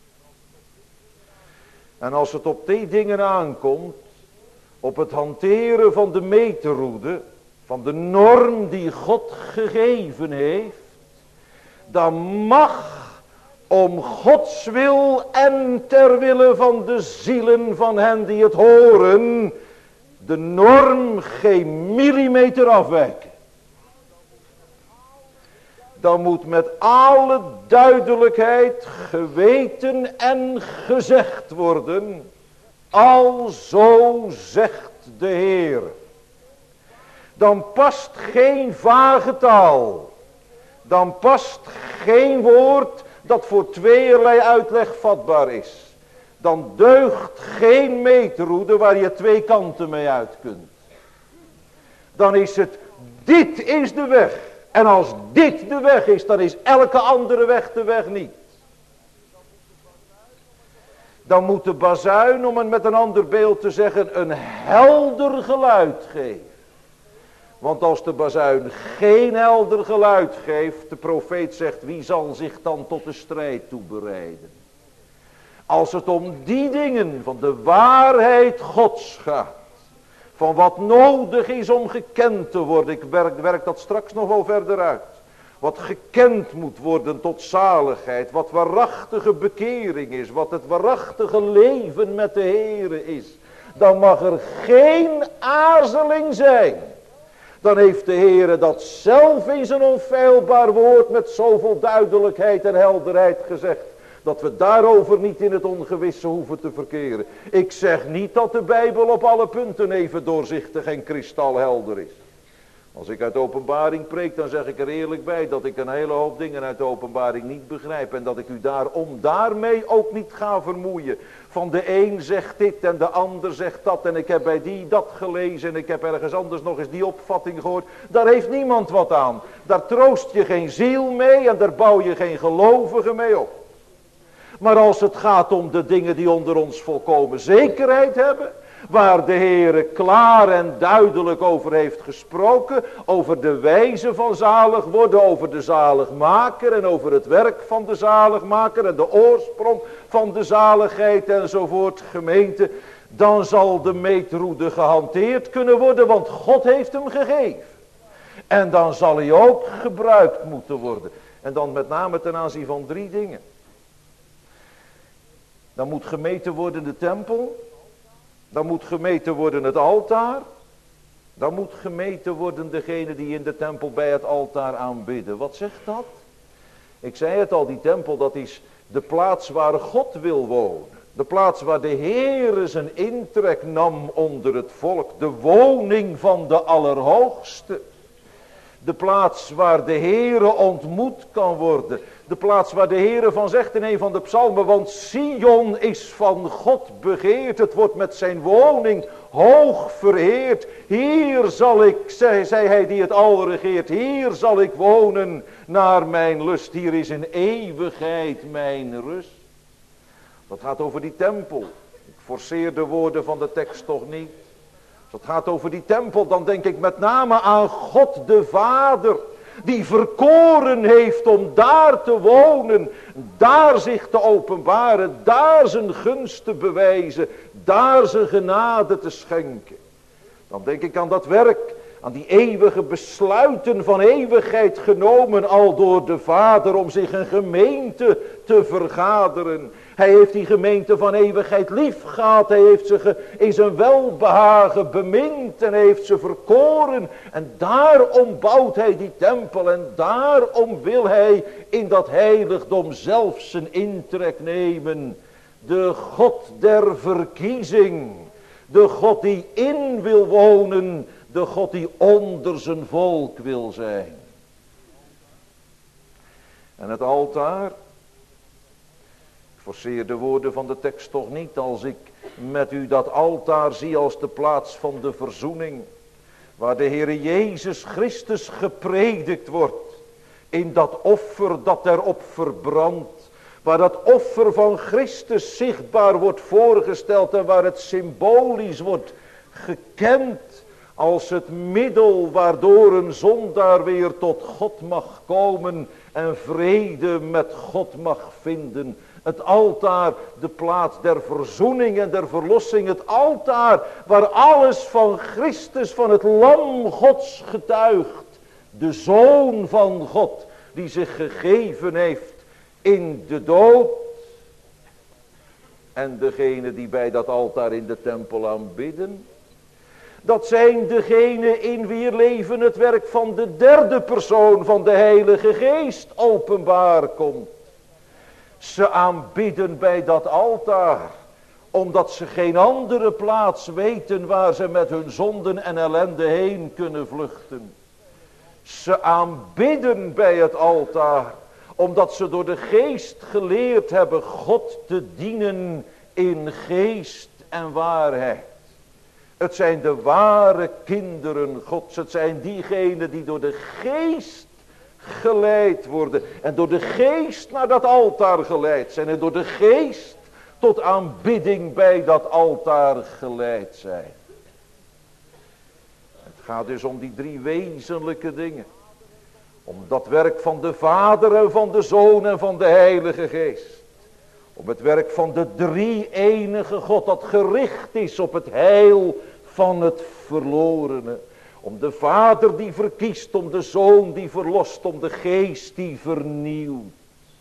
En als het op die dingen aankomt, op het hanteren van de meterroede, van de norm die God gegeven heeft, dan mag om Gods wil en ter wille van de zielen van hen die het horen, de norm geen millimeter afwijken. Dan moet met alle duidelijkheid geweten en gezegd worden, alzo zegt de Heer. Dan past geen vage taal. Dan past geen woord dat voor tweeërlei uitleg vatbaar is. Dan deugt geen meterroede waar je twee kanten mee uit kunt. Dan is het, dit is de weg. En als dit de weg is, dan is elke andere weg de weg niet. Dan moet de bazuin, om het met een ander beeld te zeggen, een helder geluid geven. Want als de bazuin geen helder geluid geeft, de profeet zegt, wie zal zich dan tot de strijd toebereiden? Als het om die dingen van de waarheid Gods gaat, van wat nodig is om gekend te worden, ik werk dat straks nog wel verder uit. Wat gekend moet worden tot zaligheid, wat waarachtige bekering is, wat het waarachtige leven met de Heere is. Dan mag er geen aarzeling zijn. Dan heeft de Heere dat zelf in zijn onfeilbaar woord met zoveel duidelijkheid en helderheid gezegd, dat we daarover niet in het ongewisse hoeven te verkeren. Ik zeg niet dat de Bijbel op alle punten even doorzichtig en kristalhelder is. Als ik uit de openbaring preek, dan zeg ik er eerlijk bij dat ik een hele hoop dingen uit de openbaring niet begrijp. En dat ik u daarmee ook niet ga vermoeien. Van de een zegt dit en de ander zegt dat. En ik heb bij die dat gelezen en ik heb ergens anders nog eens die opvatting gehoord. Daar heeft niemand wat aan. Daar troost je geen ziel mee en daar bouw je geen gelovigen mee op. Maar als het gaat om de dingen die onder ons volkomen zekerheid hebben, waar de Heere klaar en duidelijk over heeft gesproken, over de wijze van zalig worden, over de zaligmaker en over het werk van de zaligmaker en de oorsprong van de zaligheid enzovoort, gemeente, dan zal de meetroede gehanteerd kunnen worden, want God heeft hem gegeven. En dan zal hij ook gebruikt moeten worden. En dan met name ten aanzien van 3 dingen. Dan moet gemeten worden de tempel. Dan moet gemeten worden het altaar. Dan moet gemeten worden degene die in de tempel bij het altaar aanbidden. Wat zegt dat? Ik zei het al, die tempel, dat is de plaats waar God wil wonen. De plaats waar de Heere zijn intrek nam onder het volk. De woning van de Allerhoogste. De plaats waar de Heere ontmoet kan worden. De plaats waar de Heere van zegt in een van de psalmen. Want Sion is van God begeerd. Het wordt met zijn woning hoog vereerd. Hier zal ik, zei hij die het al regeert. Hier zal ik wonen naar mijn lust. Hier is in eeuwigheid mijn rust. Dat gaat over die tempel. Ik forceer de woorden van de tekst toch niet. Als het gaat over die tempel, dan denk ik met name aan God de Vader. Die verkoren heeft om daar te wonen. Daar zich te openbaren. Daar zijn gunst te bewijzen. Daar zijn genade te schenken. Dan denk ik aan dat werk. Aan die eeuwige besluiten van eeuwigheid genomen al door de Vader om zich een gemeente te vergaderen. Hij heeft die gemeente van eeuwigheid lief gehad. Hij heeft ze in zijn welbehagen bemind en heeft ze verkoren. En daarom bouwt hij die tempel en daarom wil hij in dat heiligdom zelf zijn intrek nemen. De God der verkiezing. De God die in wil wonen. De God die onder zijn volk wil zijn. En het altaar. Ik forceer de woorden van de tekst toch niet. Als ik met u dat altaar zie als de plaats van de verzoening. Waar de Heere Jezus Christus gepredikt wordt. In dat offer dat erop verbrandt. Waar dat offer van Christus zichtbaar wordt voorgesteld. En waar het symbolisch wordt gekend. Als het middel waardoor een zondaar weer tot God mag komen. En vrede met God mag vinden. Het altaar, de plaats der verzoening en der verlossing. Het altaar waar alles van Christus, van het lam Gods getuigt. De Zoon van God die zich gegeven heeft in de dood. En degene die bij dat altaar in de tempel aanbidden. Dat zijn degenen in wier leven het werk van de derde persoon van de Heilige Geest openbaar komt. Ze aanbidden bij dat altaar, omdat ze geen andere plaats weten waar ze met hun zonden en ellende heen kunnen vluchten. Ze aanbidden bij het altaar, omdat ze door de Geest geleerd hebben God te dienen in geest en waarheid. Het zijn de ware kinderen Gods. Het zijn diegenen die door de Geest geleid worden. En door de Geest naar dat altaar geleid zijn. En door de Geest tot aanbidding bij dat altaar geleid zijn. Het gaat dus om die 3 wezenlijke dingen. Om dat werk van de Vader en van de Zoon en van de Heilige Geest. Om het werk van de 3-enige God dat gericht is op het heil van het verlorene. Om de Vader die verkiest, om de Zoon die verlost, om de Geest die vernieuwt.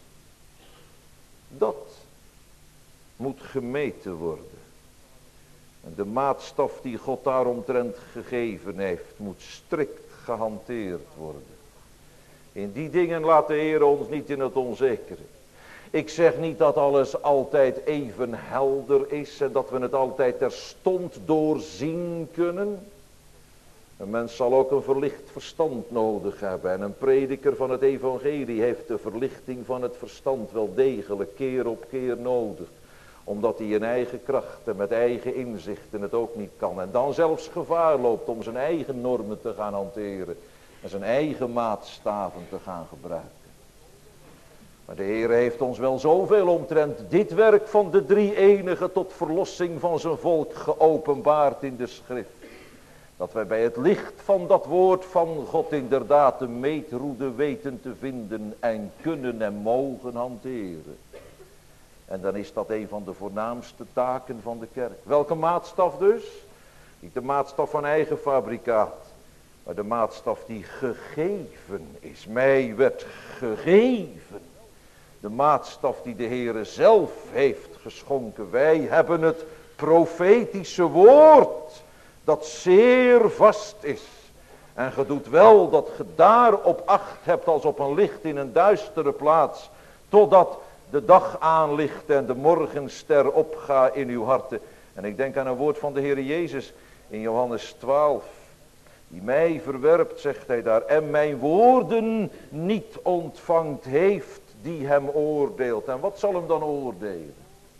Dat moet gemeten worden. En de maatstaf die God daaromtrent gegeven heeft, moet strikt gehanteerd worden. In die dingen laat de Heer ons niet in het onzekere. Ik zeg niet dat alles altijd even helder is en dat we het altijd terstond doorzien kunnen. Een mens zal ook een verlicht verstand nodig hebben. En een prediker van het evangelie heeft de verlichting van het verstand wel degelijk keer op keer nodig. Omdat hij in eigen kracht en met eigen inzichten het ook niet kan. En dan zelfs gevaar loopt om zijn eigen normen te gaan hanteren. En zijn eigen maatstaven te gaan gebruiken. Maar de Heer heeft ons wel zoveel omtrent dit werk van de drie enige tot verlossing van zijn volk geopenbaard in de schrift. Dat wij bij het licht van dat woord van God inderdaad de meetroede weten te vinden en kunnen en mogen hanteren. En dan is dat een van de voornaamste taken van de kerk. Welke maatstaf dus? Niet de maatstaf van eigen fabrikaat, maar de maatstaf die gegeven is. Mij werd gegeven. De maatstaf die de Heere zelf heeft geschonken. Wij hebben het profetische woord dat zeer vast is. En ge doet wel dat ge daarop acht hebt als op een licht in een duistere plaats. Totdat de dag aanlicht en de morgenster opgaat in uw harten. En ik denk aan een woord van de Heere Jezus in Johannes 12. Die mij verwerpt, zegt hij daar. En mijn woorden niet ontvangt heeft die hem oordeelt. En wat zal hem dan oordelen?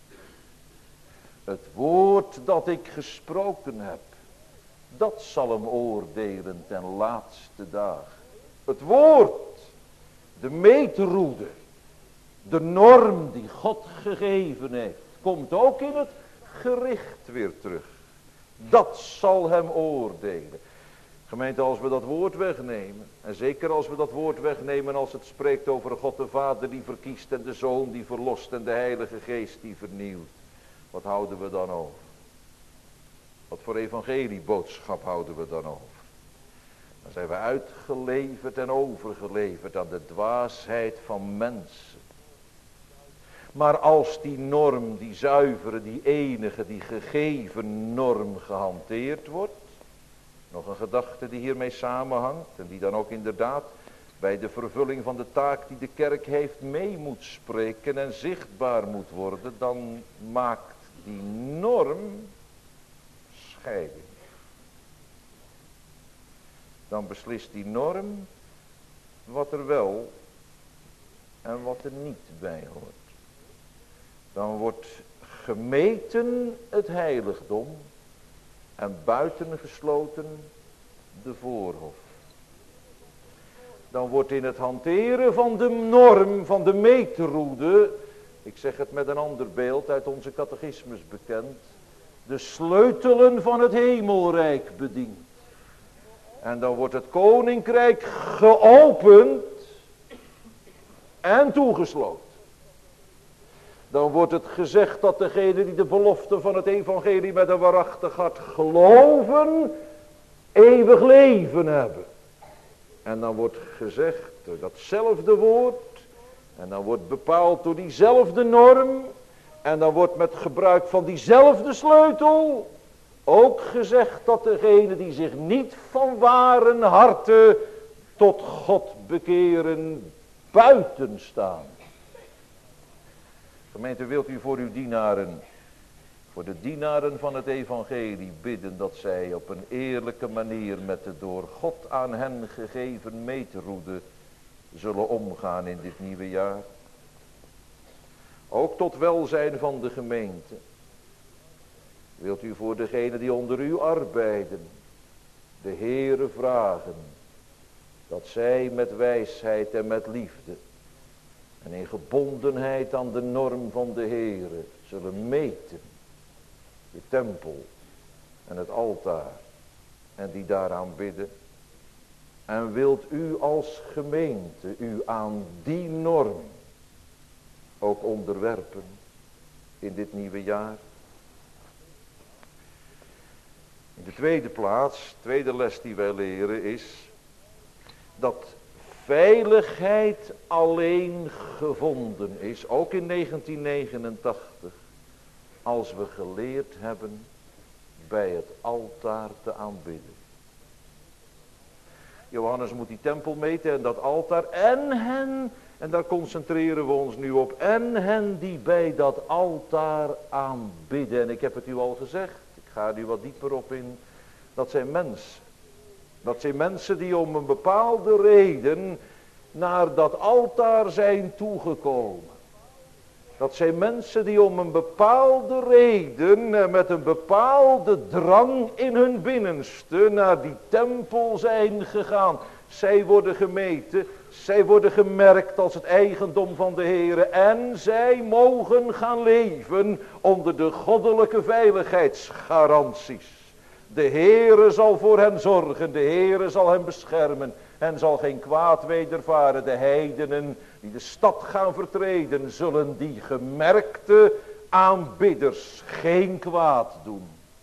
Het woord dat ik gesproken heb. Dat zal hem oordelen ten laatste dag. Het woord. De meetroede. De norm die God gegeven heeft. Komt ook in het gericht weer terug. Dat zal hem oordelen. Gemeente, als we dat woord wegnemen. En zeker als we dat woord wegnemen als het spreekt over God de Vader die verkiest. En de Zoon die verlost. En de Heilige Geest die vernieuwt. Wat houden we dan over? Wat voor evangelieboodschap houden we dan over? Dan zijn we uitgeleverd en overgeleverd aan de dwaasheid van mensen. Maar als die norm, die zuivere, die enige, die gegeven norm gehanteerd wordt. Nog een gedachte die hiermee samenhangt. En die dan ook inderdaad bij de vervulling van de taak die de kerk heeft mee moet spreken en zichtbaar moet worden. Dan maakt die norm scheiding. Dan beslist die norm wat er wel en wat er niet bij hoort. Dan wordt gemeten het heiligdom en buitengesloten de voorhof. Dan wordt in het hanteren van de norm, van de meetroede, ik zeg het met een ander beeld uit onze catechismus bekend, de sleutelen van het hemelrijk bediend. En dan wordt het koninkrijk geopend en toegesloten. Dan wordt het gezegd dat degenen die de belofte van het evangelie met een waarachtig hart geloven, eeuwig leven hebben. En dan wordt gezegd door datzelfde woord, en dan wordt bepaald door diezelfde norm, en dan wordt met gebruik van diezelfde sleutel ook gezegd dat degenen die zich niet van ware harte tot God bekeren, buiten staan. Gemeente, wilt u voor uw dienaren, voor de dienaren van het evangelie bidden dat zij op een eerlijke manier met de door God aan hen gegeven meetroede zullen omgaan in dit nieuwe jaar. Ook tot welzijn van de gemeente. Wilt u voor degenen die onder u arbeiden, de Heere vragen, dat zij met wijsheid en met liefde en in gebondenheid aan de norm van de Heere zullen meten de tempel en het altaar en die daaraan bidden. En wilt u als gemeente u aan die norm ook onderwerpen in dit nieuwe jaar? In de tweede plaats, tweede les die wij leren is dat veiligheid alleen gevonden is, ook in 1989, als we geleerd hebben bij het altaar te aanbidden. Johannes moet die tempel meten en dat altaar en hen, en daar concentreren we ons nu op, en hen die bij dat altaar aanbidden. En ik heb het u al gezegd, ik ga er nu wat dieper op in, dat zijn mensen. Dat zijn mensen die om een bepaalde reden naar dat altaar zijn toegekomen. Dat zijn mensen die om een bepaalde reden, met een bepaalde drang in hun binnenste, naar die tempel zijn gegaan. Zij worden gemeten, zij worden gemerkt als het eigendom van de Heere. En zij mogen gaan leven onder de goddelijke veiligheidsgaranties. De Heere zal voor hen zorgen, de Heere zal hen beschermen. En zal geen kwaad wedervaren. De heidenen die de stad gaan vertreden, zullen die gemerkte aanbidders geen kwaad doen.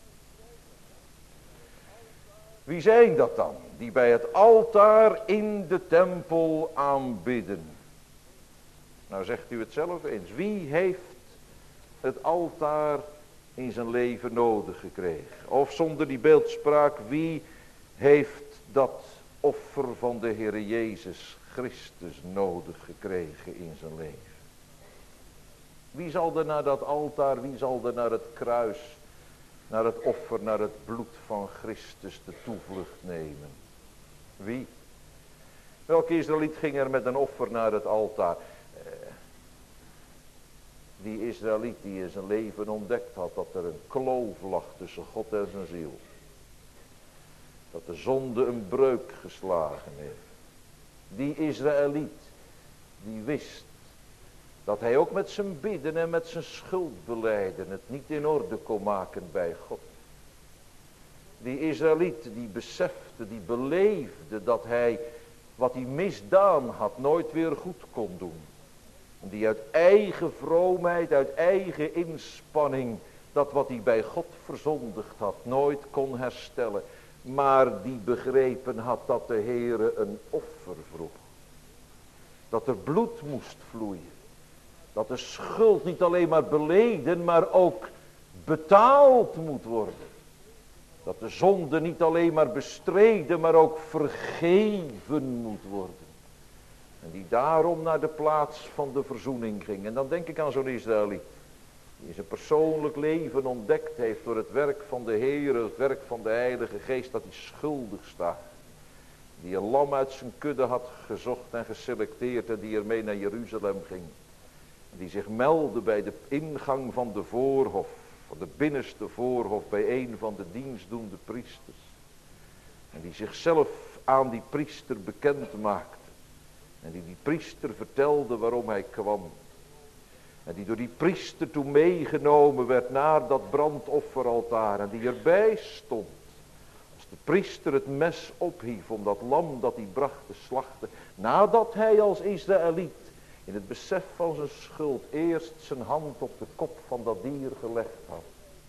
Wie zijn dat dan, die bij het altaar in de tempel aanbidden? Nou zegt u het zelf eens. Wie heeft het altaar in zijn leven nodig gekregen? Of zonder die beeldspraak, wie heeft dat offer van de Heere Jezus Christus nodig gekregen in zijn leven? Wie zal er naar dat altaar, wie zal er naar het kruis, naar het offer, naar het bloed van Christus de toevlucht nemen? Wie? Welke Israëliet ging er met een offer naar het altaar? Die Israëliet die in zijn leven ontdekt had dat er een kloof lag tussen God en zijn ziel. Dat de zonde een breuk geslagen heeft. Die Israëliet, die wist dat hij ook met zijn bidden en met zijn schuldbelijden het niet in orde kon maken bij God. Die Israëliet die besefte, die beleefde dat hij wat hij misdaan had nooit weer goed kon doen. Die uit eigen vroomheid, uit eigen inspanning, dat wat hij bij God verzondigd had nooit kon herstellen. Maar die begrepen had dat de Heere een offer vroeg. Dat er bloed moest vloeien. Dat de schuld niet alleen maar beleden, maar ook betaald moet worden. Dat de zonde niet alleen maar bestreden, maar ook vergeven moet worden. En die daarom naar de plaats van de verzoening ging. En dan denk ik aan zo'n Israëliet. Die in zijn persoonlijk leven ontdekt heeft door het werk van de Heere, het werk van de Heilige Geest, dat hij schuldig staat. Die een lam uit zijn kudde had gezocht en geselecteerd en die ermee naar Jeruzalem ging. Die zich meldde bij de ingang van de voorhof, van de binnenste voorhof, bij een van de dienstdoende priesters. En die zichzelf aan die priester bekend maakte. En die priester vertelde waarom hij kwam. En die door die priester toen meegenomen werd naar dat brandofferaltaar. En die erbij stond. Als de priester het mes ophief om dat lam dat hij bracht te slachten. Nadat hij als Israëliet in het besef van zijn schuld eerst zijn hand op de kop van dat dier gelegd had.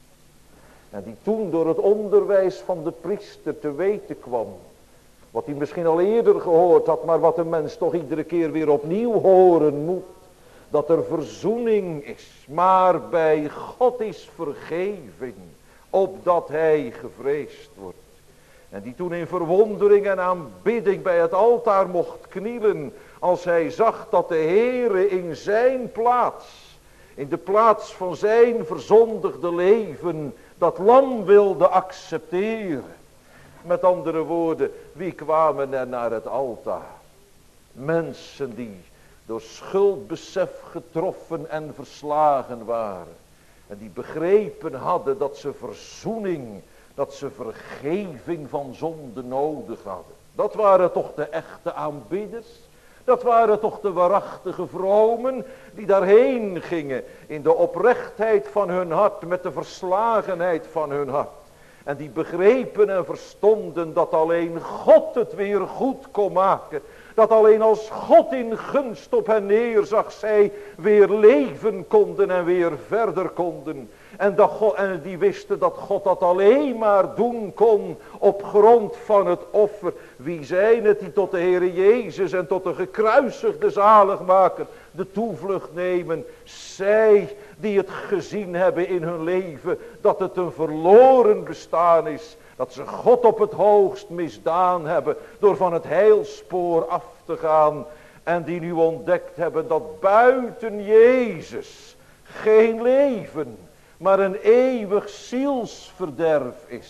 En die toen door het onderwijs van de priester te weten kwam. Wat hij misschien al eerder gehoord had, maar wat een mens toch iedere keer weer opnieuw horen moet. Dat er verzoening is, maar bij God is vergeving, opdat hij gevreesd wordt. En die toen in verwondering en aanbidding bij het altaar mocht knielen, als hij zag dat de Heere in zijn plaats, in de plaats van zijn verzondigde leven, dat lam wilde accepteren. Met andere woorden, wie kwamen er naar het altaar? Mensen die door schuldbesef getroffen en verslagen waren. En die begrepen hadden dat ze verzoening, dat ze vergeving van zonde nodig hadden. Dat waren toch de echte aanbidders. Dat waren toch de waarachtige vromen die daarheen gingen in de oprechtheid van hun hart, met de verslagenheid van hun hart. En die begrepen en verstonden dat alleen God het weer goed kon maken. Dat alleen als God in gunst op hen neerzag, zij weer leven konden en weer verder konden. En die wisten dat God dat alleen maar doen kon op grond van het offer. Wie zijn het die tot de Heere Jezus en tot de gekruisigde zaligmaker de toevlucht nemen? Zij die het gezien hebben in hun leven dat het een verloren bestaan is. Dat ze God op het hoogst misdaan hebben door van het heilspoor af te gaan. En die nu ontdekt hebben dat buiten Jezus geen leven, maar een eeuwig zielsverderf is.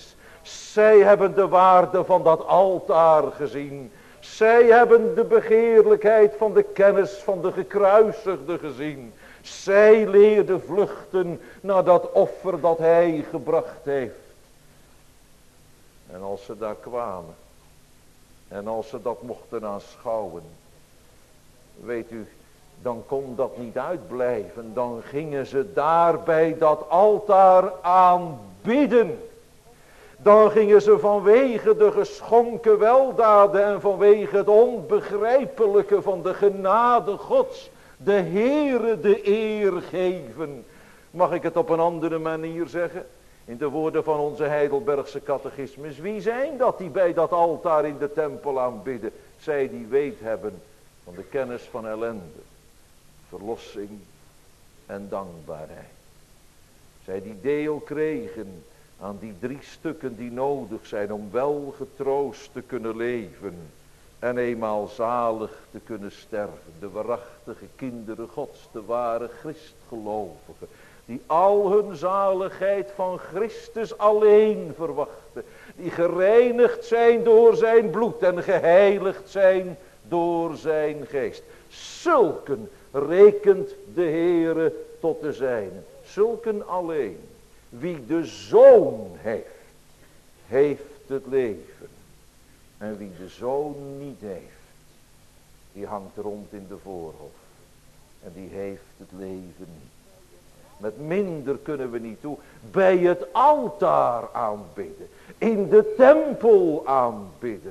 Zij hebben de waarde van dat altaar gezien. Zij hebben de begeerlijkheid van de kennis van de gekruisigde gezien. Zij leerden vluchten naar dat offer dat hij gebracht heeft. En als ze daar kwamen, en als ze dat mochten aanschouwen, weet u, dan kon dat niet uitblijven. Dan gingen ze daar bij dat altaar aanbidden. Dan gingen ze vanwege de geschonken weldaden en vanwege het onbegrijpelijke van de genade Gods de Heere de eer geven. Mag ik het op een andere manier zeggen? In de woorden van onze Heidelbergse catechismus. Wie zijn dat die bij dat altaar in de tempel aanbidden? Zij die weet hebben van de kennis van ellende, verlossing en dankbaarheid. Zij die deel kregen aan die 3 stukken die nodig zijn om wel getroost te kunnen leven en eenmaal zalig te kunnen sterven. De waarachtige kinderen Gods, de ware Christgelovigen, die al hun zaligheid van Christus alleen verwachten, die gereinigd zijn door zijn bloed en geheiligd zijn door zijn geest. Zulken rekent de Heere tot de zijnen. Zulken alleen. Wie de Zoon heeft, heeft het leven. En wie de Zoon niet heeft, die hangt rond in de voorhof. En die heeft het leven niet. Met minder kunnen we niet toe. Bij het altaar aanbidden. In de tempel aanbidden.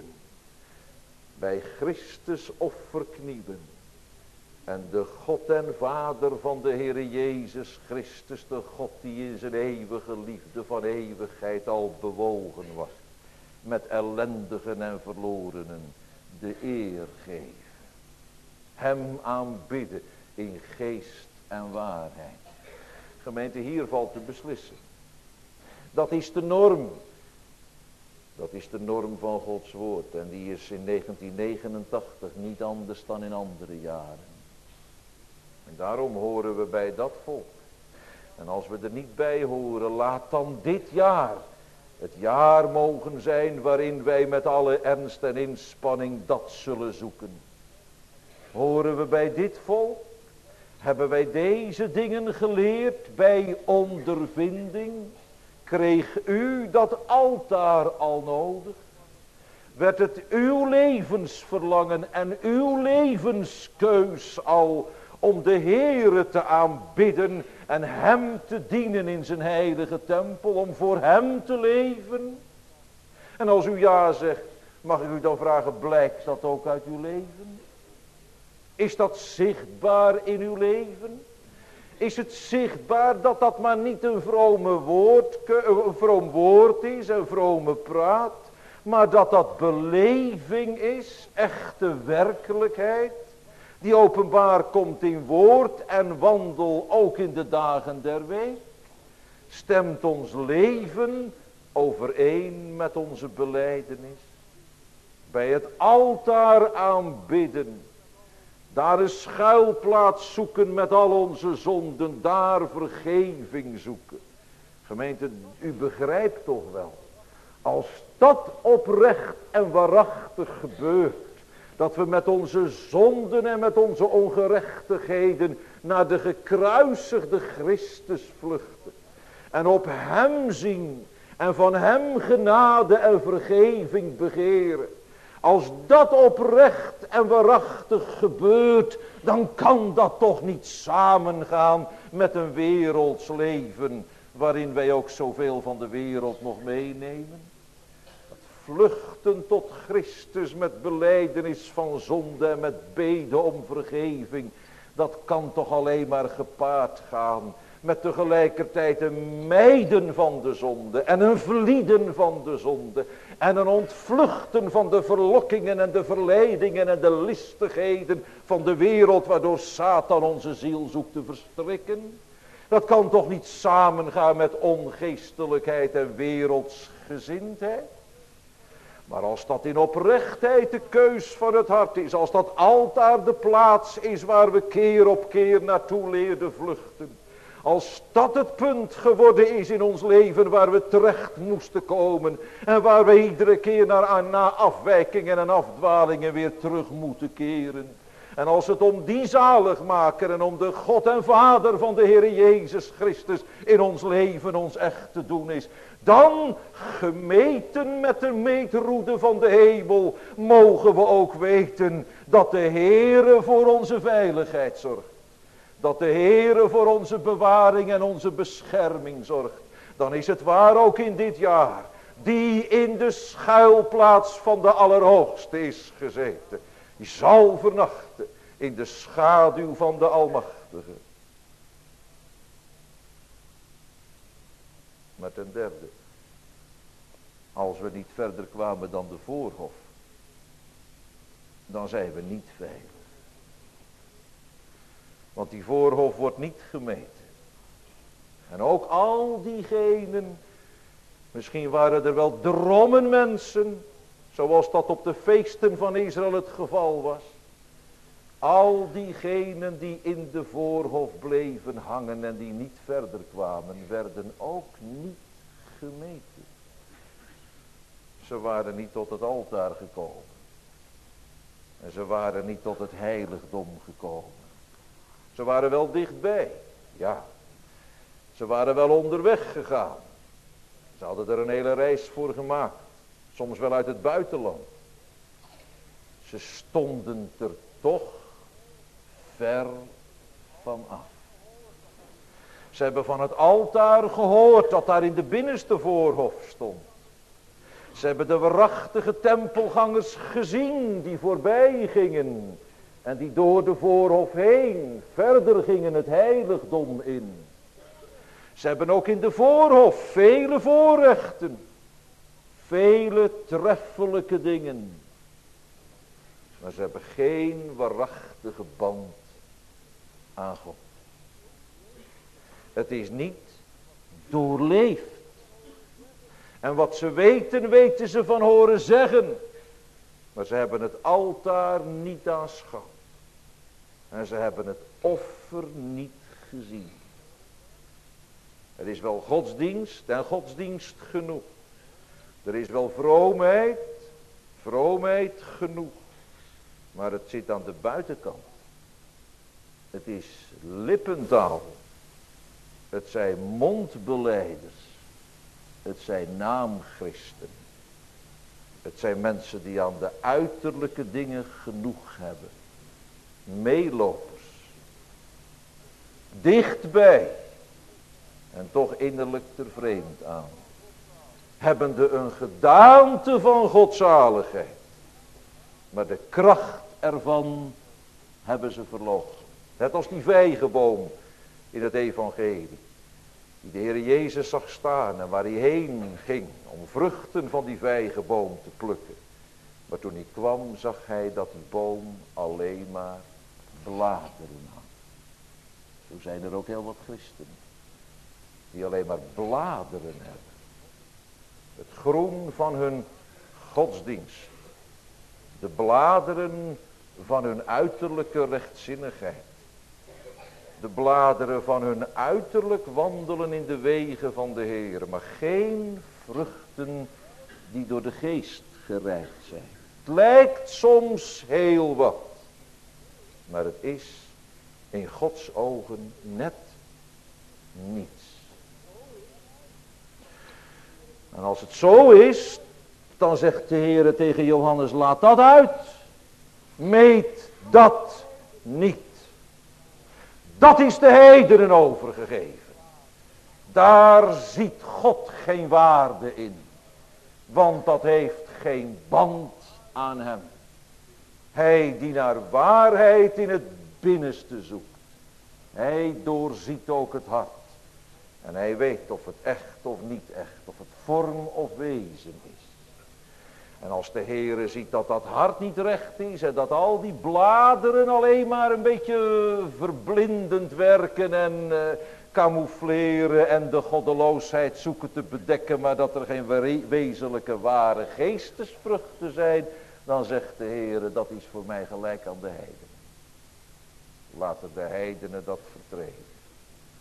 Bij Christus offer knielen. En de God en Vader van de Heere Jezus Christus, de God die in zijn eeuwige liefde van eeuwigheid al bewogen was, met ellendigen en verlorenen de eer geven. Hem aanbidden in geest en waarheid. Gemeente, hier valt te beslissen. Dat is de norm. Dat is de norm van Gods woord. En die is in 1989 niet anders dan in andere jaren. En daarom horen we bij dat volk. En als we er niet bij horen, laat dan dit jaar het jaar mogen zijn waarin wij met alle ernst en inspanning dat zullen zoeken. Horen we bij dit volk? Hebben wij deze dingen geleerd bij ondervinding? Kreeg u dat altaar al nodig? Werd het uw levensverlangen en uw levenskeus al om de Heere te aanbidden en hem te dienen in zijn heilige tempel, om voor hem te leven? En als u ja zegt, mag ik u dan vragen, blijkt dat ook uit uw leven? Is dat zichtbaar in uw leven? Is het zichtbaar dat dat maar niet een vroom woord is, een vrome praat, maar dat dat beleving is, echte werkelijkheid, die openbaar komt in woord en wandel ook in de dagen der week? Stemt ons leven overeen met onze belijdenis? Bij het altaar aanbidden, daar een schuilplaats zoeken met al onze zonden, daar vergeving zoeken. Gemeente, u begrijpt toch wel, als dat oprecht en waarachtig gebeurt, dat we met onze zonden en met onze ongerechtigheden naar de gekruisigde Christus vluchten. En op hem zien en van hem genade en vergeving begeren. Als dat oprecht en waarachtig gebeurt, dan kan dat toch niet samengaan met een werelds leven, waarin wij ook zoveel van de wereld nog meenemen. Vluchten tot Christus met belijdenis van zonde en met beden om vergeving. Dat kan toch alleen maar gepaard gaan met tegelijkertijd een mijden van de zonde en een vlieden van de zonde. En een ontvluchten van de verlokkingen en de verleidingen en de listigheden van de wereld waardoor Satan onze ziel zoekt te verstrikken. Dat kan toch niet samengaan met ongeestelijkheid en wereldsgezindheid. Maar als dat in oprechtheid de keus van het hart is, als dat altaar de plaats is waar we keer op keer naartoe leerden vluchten, Als dat het punt geworden is in ons leven waar we terecht moesten komen. En waar we iedere keer na afwijkingen en afdwalingen weer terug moeten keren. En als het om die zaligmaker en om de God en Vader van de Heer Jezus Christus in ons leven ons echt te doen is. Dan, gemeten met de meetroede van de hemel, mogen we ook weten dat de Heere voor onze veiligheid zorgt. Dat de Heere voor onze bewaring en onze bescherming zorgt. Dan is het waar ook in dit jaar, die in de schuilplaats van de Allerhoogste is gezeten. Die zal vernachten in de schaduw van de Almachtige. Maar ten derde, als we niet verder kwamen dan de voorhof, dan zijn we niet veilig. Want die voorhof wordt niet gemeten. En ook al diegenen, misschien waren er wel drommen mensen, zoals dat op de feesten van Israël het geval was. Al diegenen die in de voorhof bleven hangen en die niet verder kwamen, werden ook niet gemeten. Ze waren niet tot het altaar gekomen. En ze waren niet tot het heiligdom gekomen. Ze waren wel dichtbij, ja. Ze waren wel onderweg gegaan. Ze hadden er een hele reis voor gemaakt. Soms wel uit het buitenland. Ze stonden er toch ver van af. Ze hebben van het altaar gehoord dat daar in de binnenste voorhof stond. Ze hebben de waarachtige tempelgangers gezien die voorbij gingen. En die door de voorhof heen verder gingen het heiligdom in. Ze hebben ook in de voorhof vele voorrechten. Vele treffelijke dingen. Maar ze hebben geen waarachtige band aan God. Het is niet doorleefd. En wat ze weten, weten ze van horen zeggen. Maar ze hebben het altaar niet aanschouwd. En ze hebben het offer niet gezien. Er is wel godsdienst en godsdienst genoeg. Er is wel vroomheid genoeg. Maar het zit aan de buitenkant. Het is lippentaal. Het zijn mondbelijders. Het zijn naamchristen. Het zijn mensen die aan de uiterlijke dingen genoeg hebben. Meelopers. Dichtbij. En toch innerlijk ter vreemd aan. Hebbende een gedaante van godzaligheid. Maar de kracht ervan hebben ze verloochend. Net als die vijgenboom in het evangelie. Die de Heer Jezus zag staan en waar hij heen ging om vruchten van die vijgenboom te plukken. Maar toen hij kwam zag hij dat die boom alleen maar bladeren had. Zo zijn er ook heel wat christenen. Die alleen maar bladeren hebben. Het groen van hun godsdienst. De bladeren van hun uiterlijke rechtzinnigheid. De bladeren van hun uiterlijk wandelen in de wegen van de Heer. Maar geen vruchten die door de geest gereikt zijn. Het lijkt soms heel wat. Maar het is in Gods ogen net niets. En als het zo is, dan zegt de Heer tegen Johannes, laat dat uit. Meet dat niet. Dat is de heidenen overgegeven. Daar ziet God geen waarde in. Want dat heeft geen band aan hem. Hij die naar waarheid in het binnenste zoekt. Hij doorziet ook het hart. En hij weet of het echt of niet echt. Of het vorm of wezen is. En als de Heere ziet dat dat hart niet recht is. En dat al die bladeren alleen maar een beetje verblindend werken. En camoufleren en de goddeloosheid zoeken te bedekken. Maar dat er geen wezenlijke ware geestesvruchten zijn. Dan zegt de Heere, dat is voor mij gelijk aan de heidenen. Laten de heidenen dat vertreden.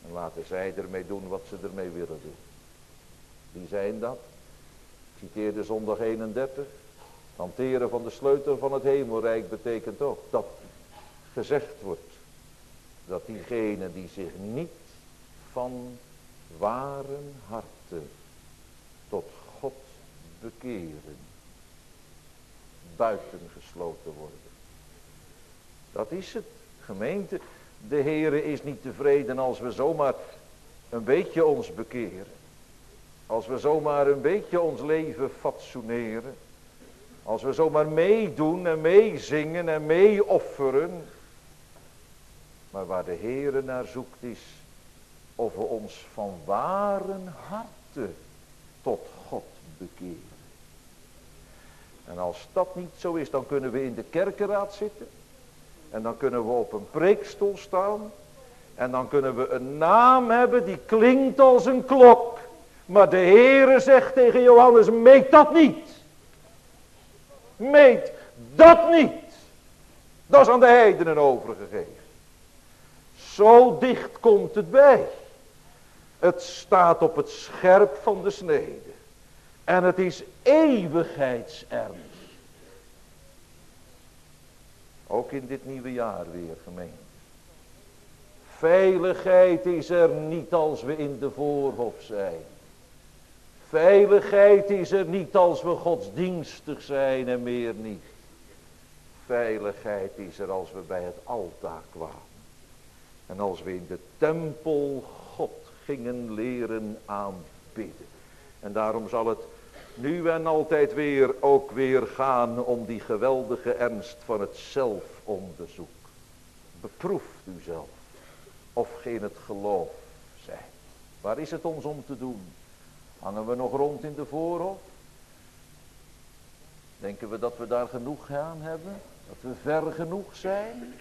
En laten zij ermee doen wat ze ermee willen doen. Wie zijn dat? Ik citeerde zondag 31. Hanteren van de sleutel van het hemelrijk betekent ook dat gezegd wordt dat diegenen die zich niet van waren harte tot God bekeren, buitengesloten worden. Dat is het, gemeente. De Heere is niet tevreden als we zomaar een beetje ons bekeren. Als we zomaar een beetje ons leven fatsoeneren. Als we zomaar meedoen en meezingen en meeofferen. Maar waar de Heere naar zoekt is of we ons van waren harte tot God bekeren. En als dat niet zo is, dan kunnen we in de kerkenraad zitten. En dan kunnen we op een preekstoel staan. En dan kunnen we een naam hebben die klinkt als een klok. Maar de Heere zegt tegen Johannes, meet dat niet. Meet dat niet. Dat is aan de heidenen overgegeven. Zo dicht komt het bij. Het staat op het scherp van de snede. En het is eeuwigheidsernst. Ook in dit nieuwe jaar weer, gemeente. Veiligheid is er niet als we in de voorhof zijn. Veiligheid is er niet als we godsdienstig zijn en meer niet. Veiligheid is er als we bij het altaar kwamen. En als we in de tempel God gingen leren aanbidden. En daarom zal het nu en altijd weer ook weer gaan om die geweldige ernst van het zelfonderzoek. Beproeft u zelf of ge in het geloof zijt. Waar is het ons om te doen? Hangen we nog rond in de voorhof? Denken we dat we daar genoeg aan hebben? Dat we ver genoeg zijn?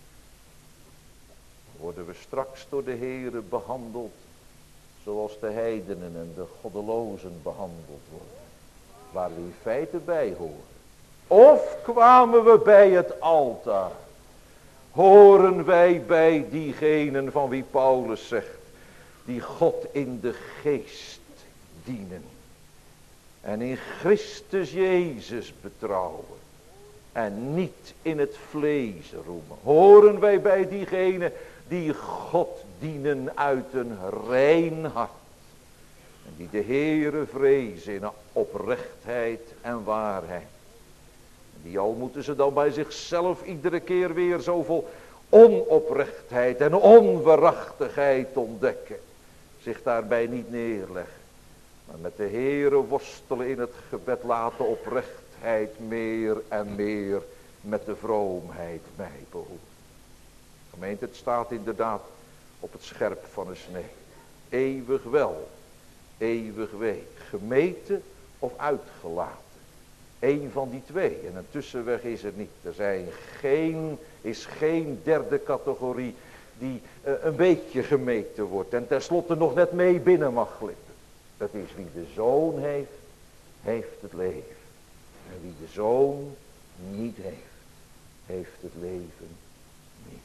Worden we straks door de Heere behandeld zoals de heidenen en de goddelozen behandeld worden? Waar we in feite bij horen. Of kwamen we bij het altaar? Horen wij bij diegenen van wie Paulus zegt, die God in de geest dienen. En in Christus Jezus betrouwen. En niet in het vlees roemen. Horen wij bij diegenen die God dienen uit een rein hart. En die de Heere vrezen in oprechtheid en waarheid. En die al moeten ze dan bij zichzelf iedere keer weer zoveel onoprechtheid en onwaarachtigheid ontdekken. Zich daarbij niet neerleggen. Maar met de Heere worstelen in het gebed, laten oprechtheid meer en meer met de vroomheid bijbehoeven. Gemeente, het staat inderdaad op het scherp van een snee. Eeuwig wel, eeuwig wee. Gemeten of uitgelaten. Eén van die twee. En een tussenweg is er niet. Er is geen derde categorie die een beetje gemeten wordt. En tenslotte nog net mee binnen mag glippen. Dat is wie de Zoon heeft, heeft het leven. En wie de Zoon niet heeft, heeft het leven niet.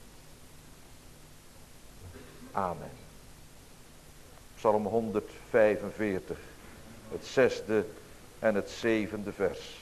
Amen. Psalm 145, het 6e en het 7e vers.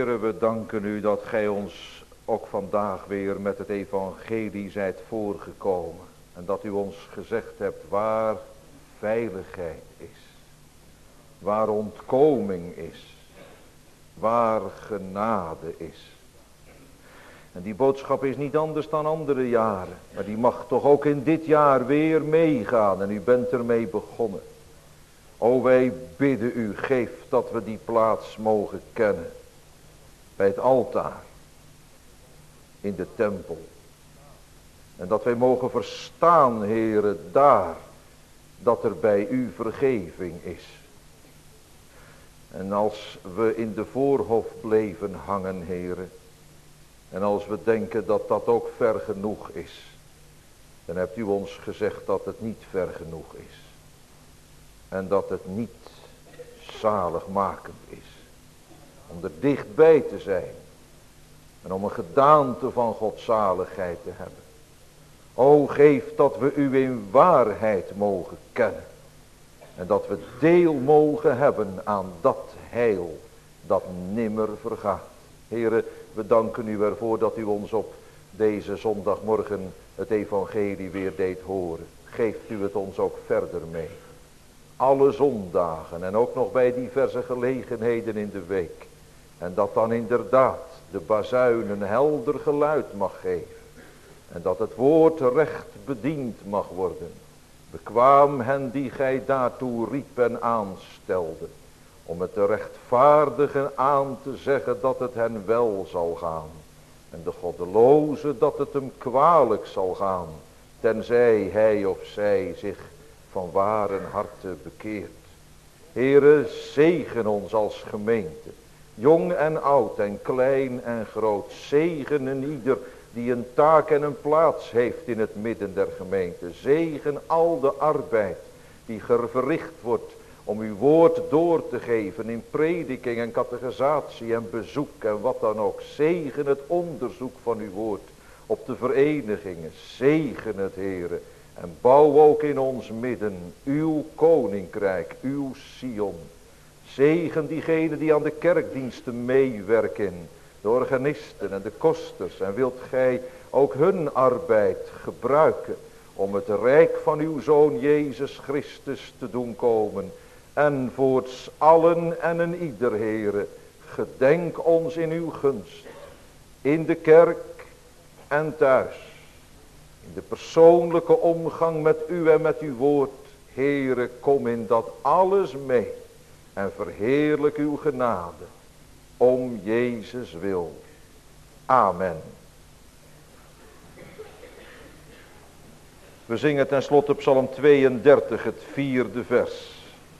Heere, we danken u dat gij ons ook vandaag weer met het evangelie zijt voorgekomen. En dat u ons gezegd hebt waar veiligheid is. Waar ontkoming is. Waar genade is. En die boodschap is niet anders dan andere jaren. Maar die mag toch ook in dit jaar weer meegaan. En u bent ermee begonnen. O, wij bidden u, geef dat we die plaats mogen kennen. Bij het altaar. In de tempel. En dat wij mogen verstaan, Heere, daar. Dat er bij u vergeving is. En als we in de voorhof bleven hangen, Heere. En als we denken dat dat ook ver genoeg is. Dan hebt u ons gezegd dat het niet ver genoeg is. En dat het niet zaligmakend is. Om er dichtbij te zijn. En om een gedaante van godzaligheid te hebben. O, geef dat we u in waarheid mogen kennen. En dat we deel mogen hebben aan dat heil dat nimmer vergaat. Heere, we danken u ervoor dat u ons op deze zondagmorgen het evangelie weer deed horen. Geeft u het ons ook verder mee. Alle zondagen en ook nog bij diverse gelegenheden in de week. En dat dan inderdaad de bazuin een helder geluid mag geven. En dat het woord recht bediend mag worden. Bekwaam hen die gij daartoe riep en aanstelde. Om het te rechtvaardigen aan te zeggen dat het hen wel zal gaan. En de goddeloze dat het hem kwalijk zal gaan. Tenzij hij of zij zich van ware harte bekeert. Heere, zegen ons als gemeente. Jong en oud en klein en groot. Zegen ieder die een taak en een plaats heeft in het midden der gemeente. Zegen al de arbeid die verricht wordt om uw woord door te geven in prediking en catechisatie en bezoek en wat dan ook. Zegen het onderzoek van uw woord op de verenigingen. Zegen het, Heere. En bouw ook in ons midden uw koninkrijk, uw Sion. Zegen diegenen die aan de kerkdiensten meewerken. De organisten en de kosters. En wilt gij ook hun arbeid gebruiken om het rijk van uw Zoon Jezus Christus te doen komen. En voorts allen en een ieder, Heere, gedenk ons in uw gunst. In de kerk en thuis. In de persoonlijke omgang met u en met uw woord. Heere, kom in dat alles mee. En verheerlijk uw genade. Om Jezus wil. Amen. We zingen tenslotte Psalm 32, het 4e vers.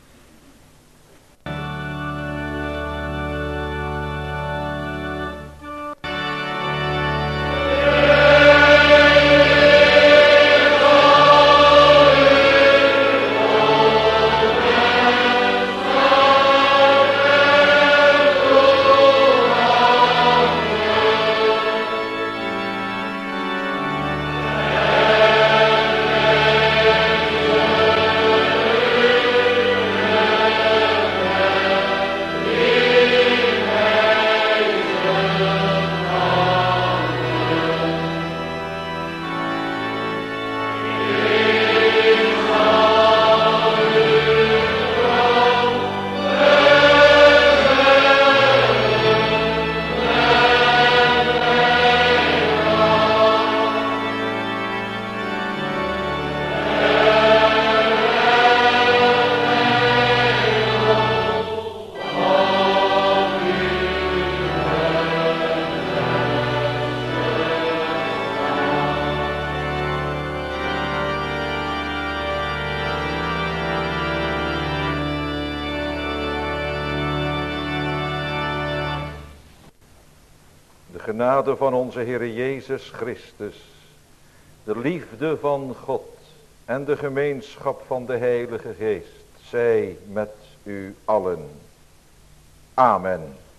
De genade van onze Heer Jezus Christus, de liefde van God en de gemeenschap van de Heilige Geest, zij met u allen. Amen.